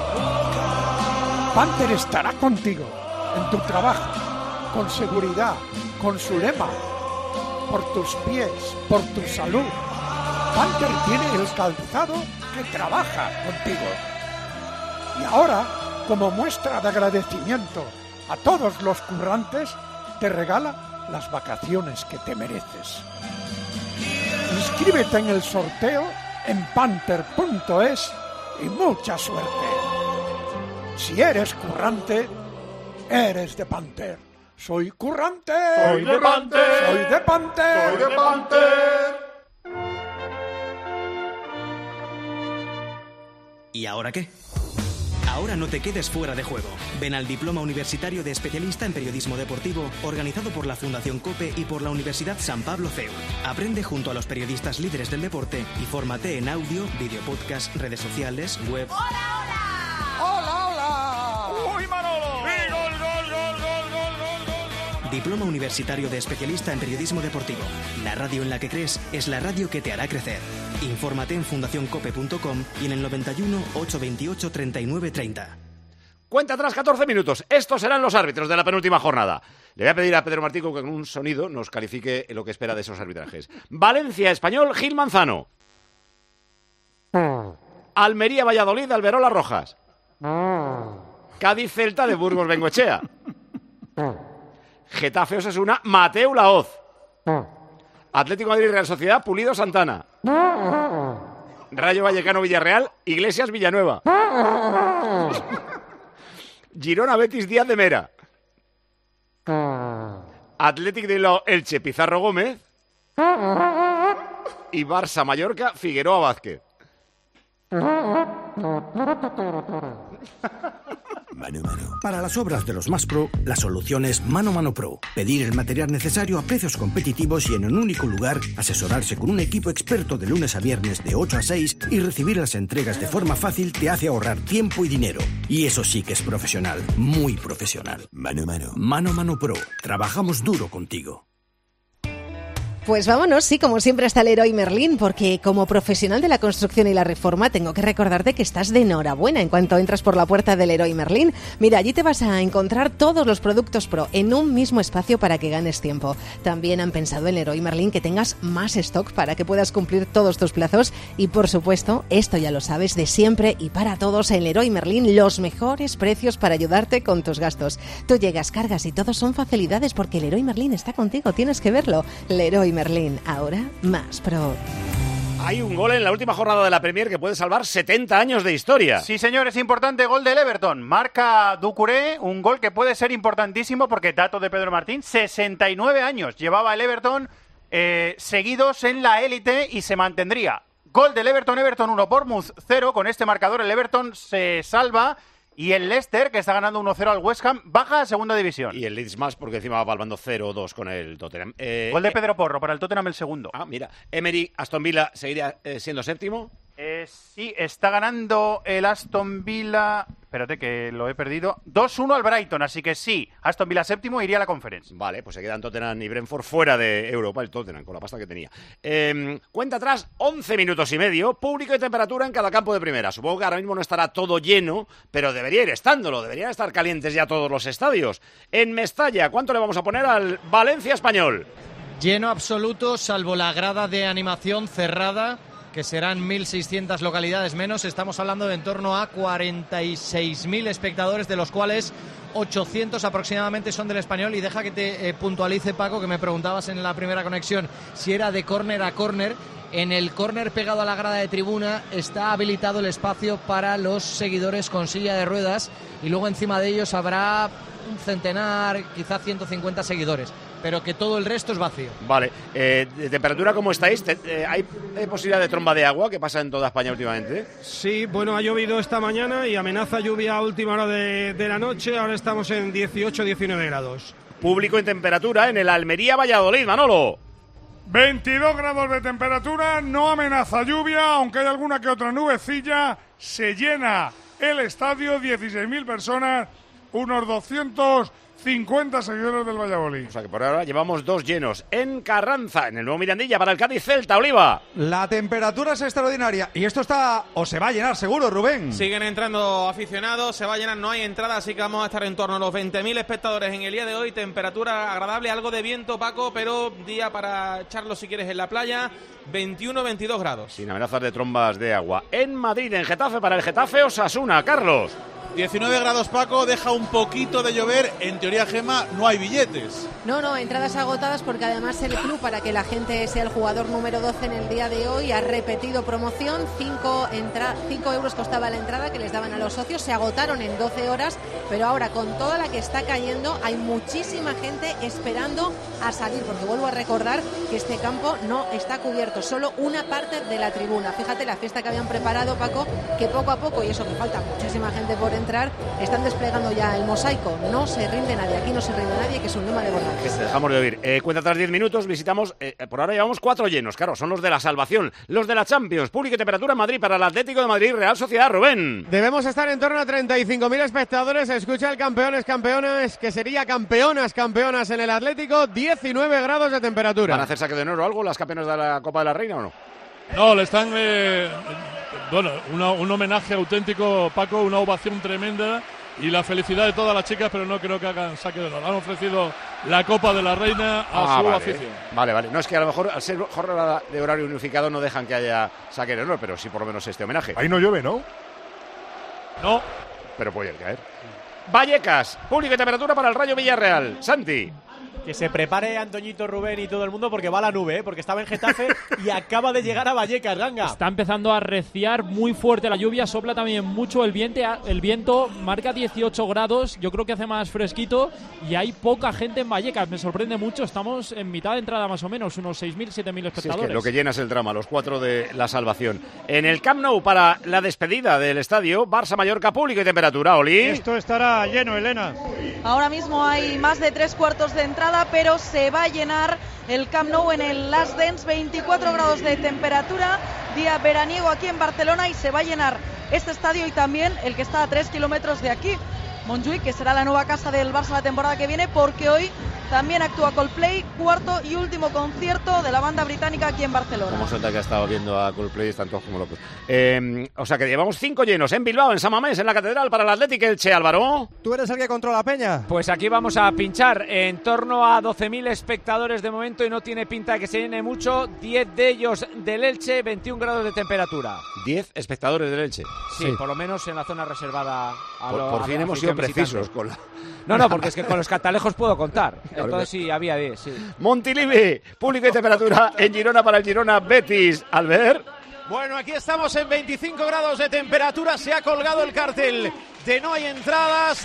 Speaker 5: Panther estará contigo en tu trabajo, con seguridad, con su lema: por tus pies, por tu salud. Panther tiene el calzado que trabaja contigo. Y ahora, como muestra de agradecimiento a todos los currantes, te regala las vacaciones que te mereces. Inscríbete en el sorteo en panther.es y mucha suerte. Si eres currante, eres de Panther. Soy currante.
Speaker 27: Soy de Panther.
Speaker 5: Soy de Panther.
Speaker 27: Soy de Panther.
Speaker 6: ¿Y ahora qué? Ahora no te quedes fuera de juego. Ven al Diploma Universitario de Especialista en Periodismo Deportivo, organizado por la Fundación COPE y por la Universidad San Pablo CEU. Aprende junto a los periodistas líderes del deporte y fórmate en audio, video podcast, redes sociales, web...
Speaker 27: ¡Uy, Manolo! ¡Sí, gol, gol, gol, gol, gol, gol, gol!
Speaker 6: Diploma Universitario de Especialista en Periodismo Deportivo. La radio en la que crees es la radio que te hará crecer. Infórmate en fundacioncope.com y en el 91 828 3930.
Speaker 11: Cuenta atrás, 14 minutos. Estos serán los árbitros de la penúltima jornada. Le voy a pedir a Pedro Martín que con un sonido nos califique lo que espera de esos arbitrajes. Valencia Español, Gil Manzano. Almería Valladolid, Alberola Rojas. Cádiz Celta de Burgos Bengoechea. Getafe Osasuna, Mateu Laoz. Atlético de Madrid Real Sociedad, Pulido Santana. Rayo Vallecano Villarreal, Iglesias Villanueva. Girona Betis Díaz de Mera. Athletic de Bilbao Elche Pizarro Gómez. Y Barça Mallorca Figueroa Vázquez.
Speaker 8: Mano Mano. Para las obras de los más pro, la solución es Mano Mano Pro. Pedir el material necesario a precios competitivos y en un único lugar, asesorarse con un equipo experto de lunes a viernes de 8 a 6 y recibir las entregas de forma fácil te hace ahorrar tiempo y dinero. Y eso sí que es profesional, muy profesional. Mano Mano. Mano Mano Pro. Trabajamos duro contigo.
Speaker 19: Pues vámonos, sí, como siempre, hasta el Leroy Merlin, porque como profesional de la construcción y la reforma tengo que recordarte que estás de enhorabuena en cuanto entras por la puerta del Leroy Merlin. Mira, allí te vas a encontrar todos los productos pro en un mismo espacio para que ganes tiempo. También han pensado en Leroy Merlin que tengas más stock para que puedas cumplir todos tus plazos y, por supuesto, esto ya lo sabes de siempre y para todos, en Leroy Merlin los mejores precios para ayudarte con tus gastos. Tú llegas, cargas y todos son facilidades porque Leroy Merlin está contigo, tienes que verlo. Leroy Merlin, ahora más pro.
Speaker 11: Hay un gol en la última jornada de la Premier que puede salvar 70 años de historia.
Speaker 9: Sí, señor, es importante, gol del Everton. Marca Doucouré, un gol que puede ser importantísimo porque, dato de Pedro Martín, 69 años llevaba el Everton seguidos en la élite y se mantendría. Gol del Everton, Everton 1, Bournemouth 0. Con este marcador el Everton se salva. Y el Leicester, que está ganando 1-0 al West Ham, baja a segunda división.
Speaker 11: Y el Leeds más, porque encima va palmando 0-2 con el Tottenham.
Speaker 9: Gol de Pedro Porro, para el Tottenham el segundo.
Speaker 11: Ah, mira. Emery, Aston Villa, ¿seguiría siendo séptimo?
Speaker 9: Sí, está ganando el Aston Villa... Espérate que lo he perdido. 2-1 al Brighton, así que sí, Aston Villa séptimo iría a la Conference.
Speaker 11: Vale, pues se quedan Tottenham y Brentford fuera de Europa, el Tottenham, con la pasta que tenía. Cuenta atrás, 11 minutos y medio, público y temperatura en cada campo de primera. Supongo que ahora mismo no estará todo lleno, pero debería ir estándolo, deberían estar calientes ya todos los estadios. En Mestalla, ¿cuánto le vamos a poner al Valencia Español?
Speaker 3: Lleno absoluto, salvo la grada de animación cerrada que serán 1.600 localidades menos. Estamos hablando de en torno a 46.000 espectadores, de los cuales 800 aproximadamente son del Español. Y deja que te puntualice, Paco, que me preguntabas en la primera conexión si era de córner a córner. En el córner pegado a la grada de tribuna está habilitado el espacio para los seguidores con silla de ruedas, y luego encima de ellos habrá un centenar, quizá 150 seguidores, pero que todo el resto es vacío.
Speaker 11: Vale, ¿de temperatura cómo estáis? ¿Hay posibilidad de tromba de agua que pasa en toda España últimamente?
Speaker 12: Sí, bueno, ha llovido esta mañana y amenaza lluvia a última hora de la noche. Ahora estamos en 18-19 grados.
Speaker 11: Público en temperatura en el Almería Valladolid, Manolo.
Speaker 27: 22 grados de temperatura, no amenaza lluvia, aunque hay alguna que otra nubecilla. Se llena el estadio, 16.000 personas, unos 250 seguidores del Valladolid.
Speaker 11: O sea que por ahora llevamos 2 llenos. En Carranza, en el nuevo Mirandilla, para el Cádiz Celta, Oliva.
Speaker 32: La temperatura es extraordinaria y esto está, o se va a llenar seguro, Rubén.
Speaker 18: Siguen entrando aficionados, se va a llenar, no hay entrada, así que vamos a estar en torno a los 20.000 espectadores en el día de hoy. Temperatura agradable, algo de viento, Paco, pero día para echarlo si quieres en la playa. 21-22 grados.
Speaker 11: Sin amenazas de trombas de agua. En Madrid, en Getafe, para el Getafe Osasuna, Carlos.
Speaker 2: 19 grados, Paco, deja un poquito de llover. En teoría, Gema, no hay billetes.
Speaker 19: No, entradas agotadas, porque además el club, para que la gente sea el jugador número 12 en el día de hoy, ha repetido promoción. 5 euros costaba la entrada que les daban a los socios, se agotaron en 12 horas, pero ahora con toda la que está cayendo hay muchísima gente esperando a salir, porque vuelvo a recordar que este campo no está cubierto, solo una parte de la tribuna. Fíjate la fiesta que habían preparado, Paco, que poco a poco, y eso que falta muchísima gente por entrar, están desplegando ya el mosaico. No se rinde nadie, aquí no se rinde nadie, que es un lema de Borja.
Speaker 11: Que se dejamos de oír. Cuenta tras 10 minutos, visitamos, por ahora llevamos 4 llenos, claro, son los de la salvación, los de la Champions. Público y temperatura en Madrid para el Atlético de Madrid, Real Sociedad, Rubén.
Speaker 12: Debemos estar en torno a 35.000 espectadores. Escucha el campeones, que sería campeonas en el Atlético. 19 grados de temperatura.
Speaker 11: ¿Van a hacer saque de honor o algo las campeonas de la Copa de la Reina o no?
Speaker 27: No, le están... un homenaje auténtico, Paco, una ovación tremenda y la felicidad de todas las chicas, pero no creo que hagan saque de honor. Han ofrecido la Copa de la Reina a su afición.
Speaker 11: Vale. No, es que a lo mejor al ser jornada de horario unificado no dejan que haya saque de honor, pero sí por lo menos este homenaje.
Speaker 20: Ahí no llueve, ¿no?
Speaker 27: No.
Speaker 11: Pero puede caer. Vallecas, público y temperatura para el Rayo Villarreal. Santi.
Speaker 7: Que se prepare Antoñito, Rubén y todo el mundo, porque va a la nube, porque estaba en Getafe y acaba de llegar a Vallecas, Ganga.
Speaker 14: Está empezando a arreciar muy fuerte la lluvia, sopla también mucho el viento marca 18 grados, yo creo que hace más fresquito y hay poca gente en Vallecas, me sorprende mucho, estamos en mitad de entrada más o menos, unos 6.000, 7.000 espectadores.
Speaker 11: Sí, es que lo que llena es el drama, los 4 de la salvación. En el Camp Nou para la despedida del estadio, Barça-Mallorca, público y temperatura, Oli.
Speaker 12: Esto estará lleno, Elena.
Speaker 15: Ahora mismo hay más de 3/4 de entrada, pero se va a llenar el Camp Nou en el Last Dance, 24 grados de temperatura, día veraniego aquí en Barcelona, y se va a llenar este estadio y también el que está a 3 kilómetros de aquí, Montjuïc, que será la nueva casa del Barça la temporada que viene, porque hoy también actúa Coldplay, cuarto y último concierto de la banda británica aquí en Barcelona.
Speaker 11: Como suelta que ha estado viendo a Coldplay, están todos como locos. O sea que llevamos 5 llenos en Bilbao, en San Mamés, en la Catedral para el Athletic Elche, Álvaro.
Speaker 32: ¿Tú eres el que controla Peña?
Speaker 16: Pues aquí vamos a pinchar en torno a 12.000 espectadores de momento y no tiene pinta de que se llene mucho. 10 de ellos del Elche, 21 grados de temperatura.
Speaker 11: 10 espectadores del Elche.
Speaker 16: Sí, por lo menos en la zona reservada a
Speaker 11: Por fin hemos sido precisos con la...
Speaker 16: No, porque es que con los catalejos puedo contar. Entonces sí, había 10, sí.
Speaker 11: Montilivi, público y temperatura en Girona para el Girona Betis. Albert.
Speaker 7: Bueno, aquí estamos en 25 grados de temperatura. Se ha colgado el cartel de no hay entradas.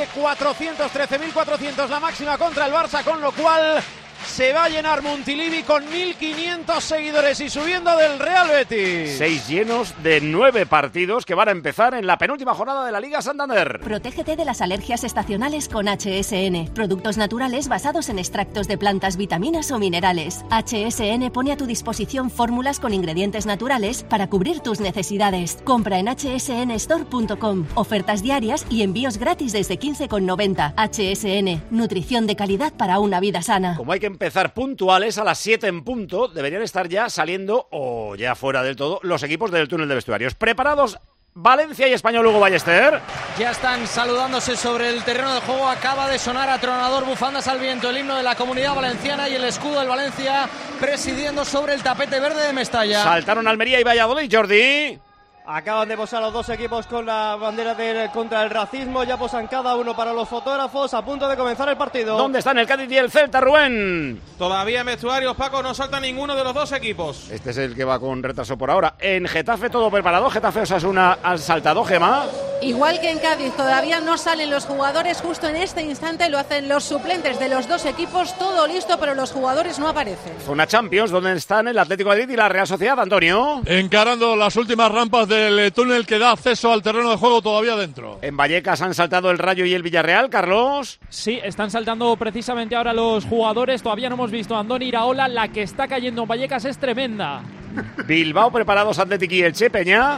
Speaker 7: 13.400 la máxima contra el Barça, con lo cual se va a llenar Montilivi con 1.500 seguidores y subiendo del Real Betis.
Speaker 11: 6 llenos de 9 partidos que van a empezar en la penúltima jornada de la Liga Santander.
Speaker 21: Protégete de las alergias estacionales con HSN. Productos naturales basados en extractos de plantas, vitaminas o minerales. HSN pone a tu disposición fórmulas con ingredientes naturales para cubrir tus necesidades. Compra en hsnstore.com. Ofertas diarias y envíos gratis desde 15,90. HSN. Nutrición de calidad para una vida sana.
Speaker 11: Como hay que empezar puntuales a las 7 en punto, deberían estar ya saliendo o ya fuera del todo los equipos del túnel de vestuarios. ¿Preparados Valencia y Español, Hugo Ballester.
Speaker 3: Ya están saludándose sobre el terreno de juego. Acaba de sonar atronador, bufandas al viento, el himno de la Comunidad Valenciana y el escudo del Valencia presidiendo sobre el tapete verde de Mestalla.
Speaker 11: Saltaron Almería y Valladolid, Jordi.
Speaker 7: Acaban de posar los dos equipos con la bandera contra el racismo. Ya posan cada uno para los fotógrafos. A punto de comenzar el partido.
Speaker 11: ¿Dónde están el Cádiz y el Celta, Rubén?
Speaker 18: Todavía en vestuarios, Paco, no salta ninguno de los dos equipos.
Speaker 11: Este es el que va con retraso por ahora. En Getafe todo preparado. Getafe Osasuna han saltado, Gemma.
Speaker 19: Igual que en Cádiz, todavía no salen los jugadores. Justo en este instante lo hacen los suplentes de los dos equipos. Todo listo, pero los jugadores no aparecen.
Speaker 11: Zona Champions, ¿dónde están el Atlético de Madrid y la Real Sociedad, Antonio?
Speaker 1: Encarando las últimas rampas del túnel que da acceso al terreno de juego, todavía dentro.
Speaker 11: En Vallecas han saltado el Rayo y el Villarreal, Carlos.
Speaker 14: Sí, están saltando precisamente ahora los jugadores. Todavía no hemos visto a Andoni Iraola. La que está cayendo en Vallecas es tremenda.
Speaker 11: Bilbao preparados, Athletic y Elche, Peña.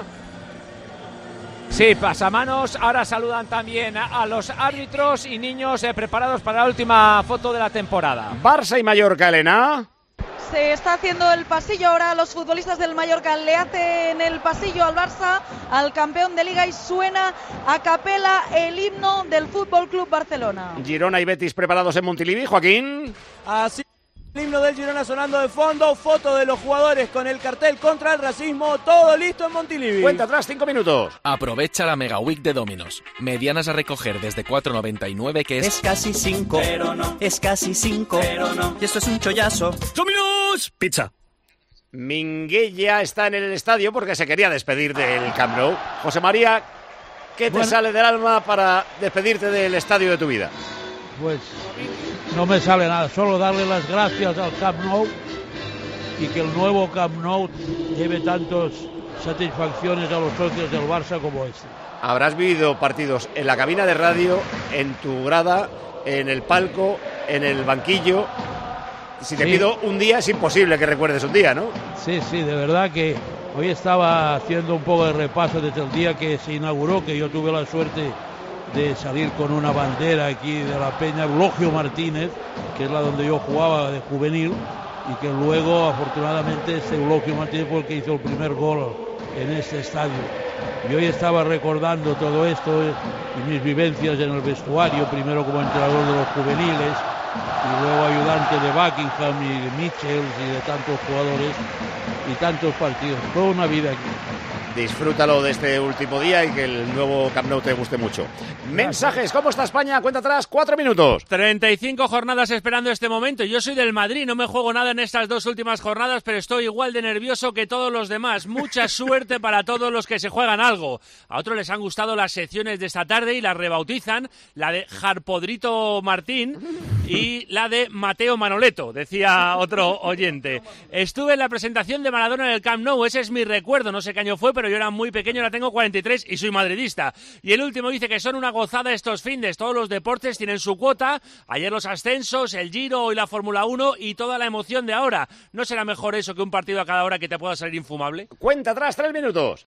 Speaker 16: Sí, pasamanos. Ahora saludan también a los árbitros y niños preparados para la última foto de la temporada.
Speaker 11: Barça y Mallorca, Elena.
Speaker 15: Se está haciendo el pasillo ahora, los futbolistas del Mallorca le hacen el pasillo al Barça, al campeón de Liga, y suena a capela el himno del Fútbol Club Barcelona.
Speaker 11: Girona y Betis preparados en Montilivi, Joaquín.
Speaker 7: Así el himno del Girona sonando de fondo, foto de los jugadores con el cartel contra el racismo, todo listo en Montilivi.
Speaker 11: Cuenta atrás, 5 minutos.
Speaker 10: Aprovecha la Mega Week de Domino's. Medianas a recoger desde 4,99, que es
Speaker 13: casi 5, pero no. Es casi 5, pero no. Y esto es un chollazo.
Speaker 10: ¡Domino's! Pizza.
Speaker 11: Minguella está en el estadio porque se quería despedir del Camp Nou. José María, ¿qué te sale del alma para despedirte del estadio de tu vida?
Speaker 17: Pues no me sale nada, solo darle las gracias al Camp Nou y que el nuevo Camp Nou lleve tantas satisfacciones a los socios del Barça como este.
Speaker 11: Habrás vivido partidos en la cabina de radio, en tu grada, en el palco, en el banquillo. Si te pido un día, es imposible que recuerdes un día, ¿no?
Speaker 17: Sí, de verdad que hoy estaba haciendo un poco de repaso desde el día que se inauguró, que yo tuve la suerte de salir con una bandera aquí de la Peña Eulogio Martínez, que es la donde yo jugaba de juvenil, y que luego afortunadamente este Eulogio Martínez fue el que hizo el primer gol en este estadio. Y hoy estaba recordando todo esto y mis vivencias en el vestuario, primero como entrenador de los juveniles y luego ayudante de Buckingham y de Michels y de tantos jugadores y tantos partidos. Toda una vida aquí.
Speaker 11: Disfrútalo de este último día y que el nuevo Camp Nou te guste mucho. Mensajes, ¿cómo está España? Cuenta atrás, 4 minutos.
Speaker 22: 35 jornadas esperando este momento. Yo soy del Madrid, no me juego nada en estas 2 últimas jornadas, pero estoy igual de nervioso que todos los demás. Mucha suerte para todos los que se juegan algo. A otros les han gustado las secciones de esta tarde y las rebautizan, la de Jarpodrito Martín y la de Mateo Manoleto, decía otro oyente. Estuve en la presentación de Maradona en el Camp Nou, ese es mi recuerdo, no sé qué año fue, pero yo era muy pequeño, ahora tengo 43 y soy madridista. Y el último dice que son una gozada estos findes, todos los deportes tienen su cuota, ayer los ascensos, el Giro, hoy la Fórmula 1 y toda la emoción de ahora. ¿No será mejor eso que un partido a cada hora que te pueda salir infumable?
Speaker 11: Cuenta atrás, 3 minutos.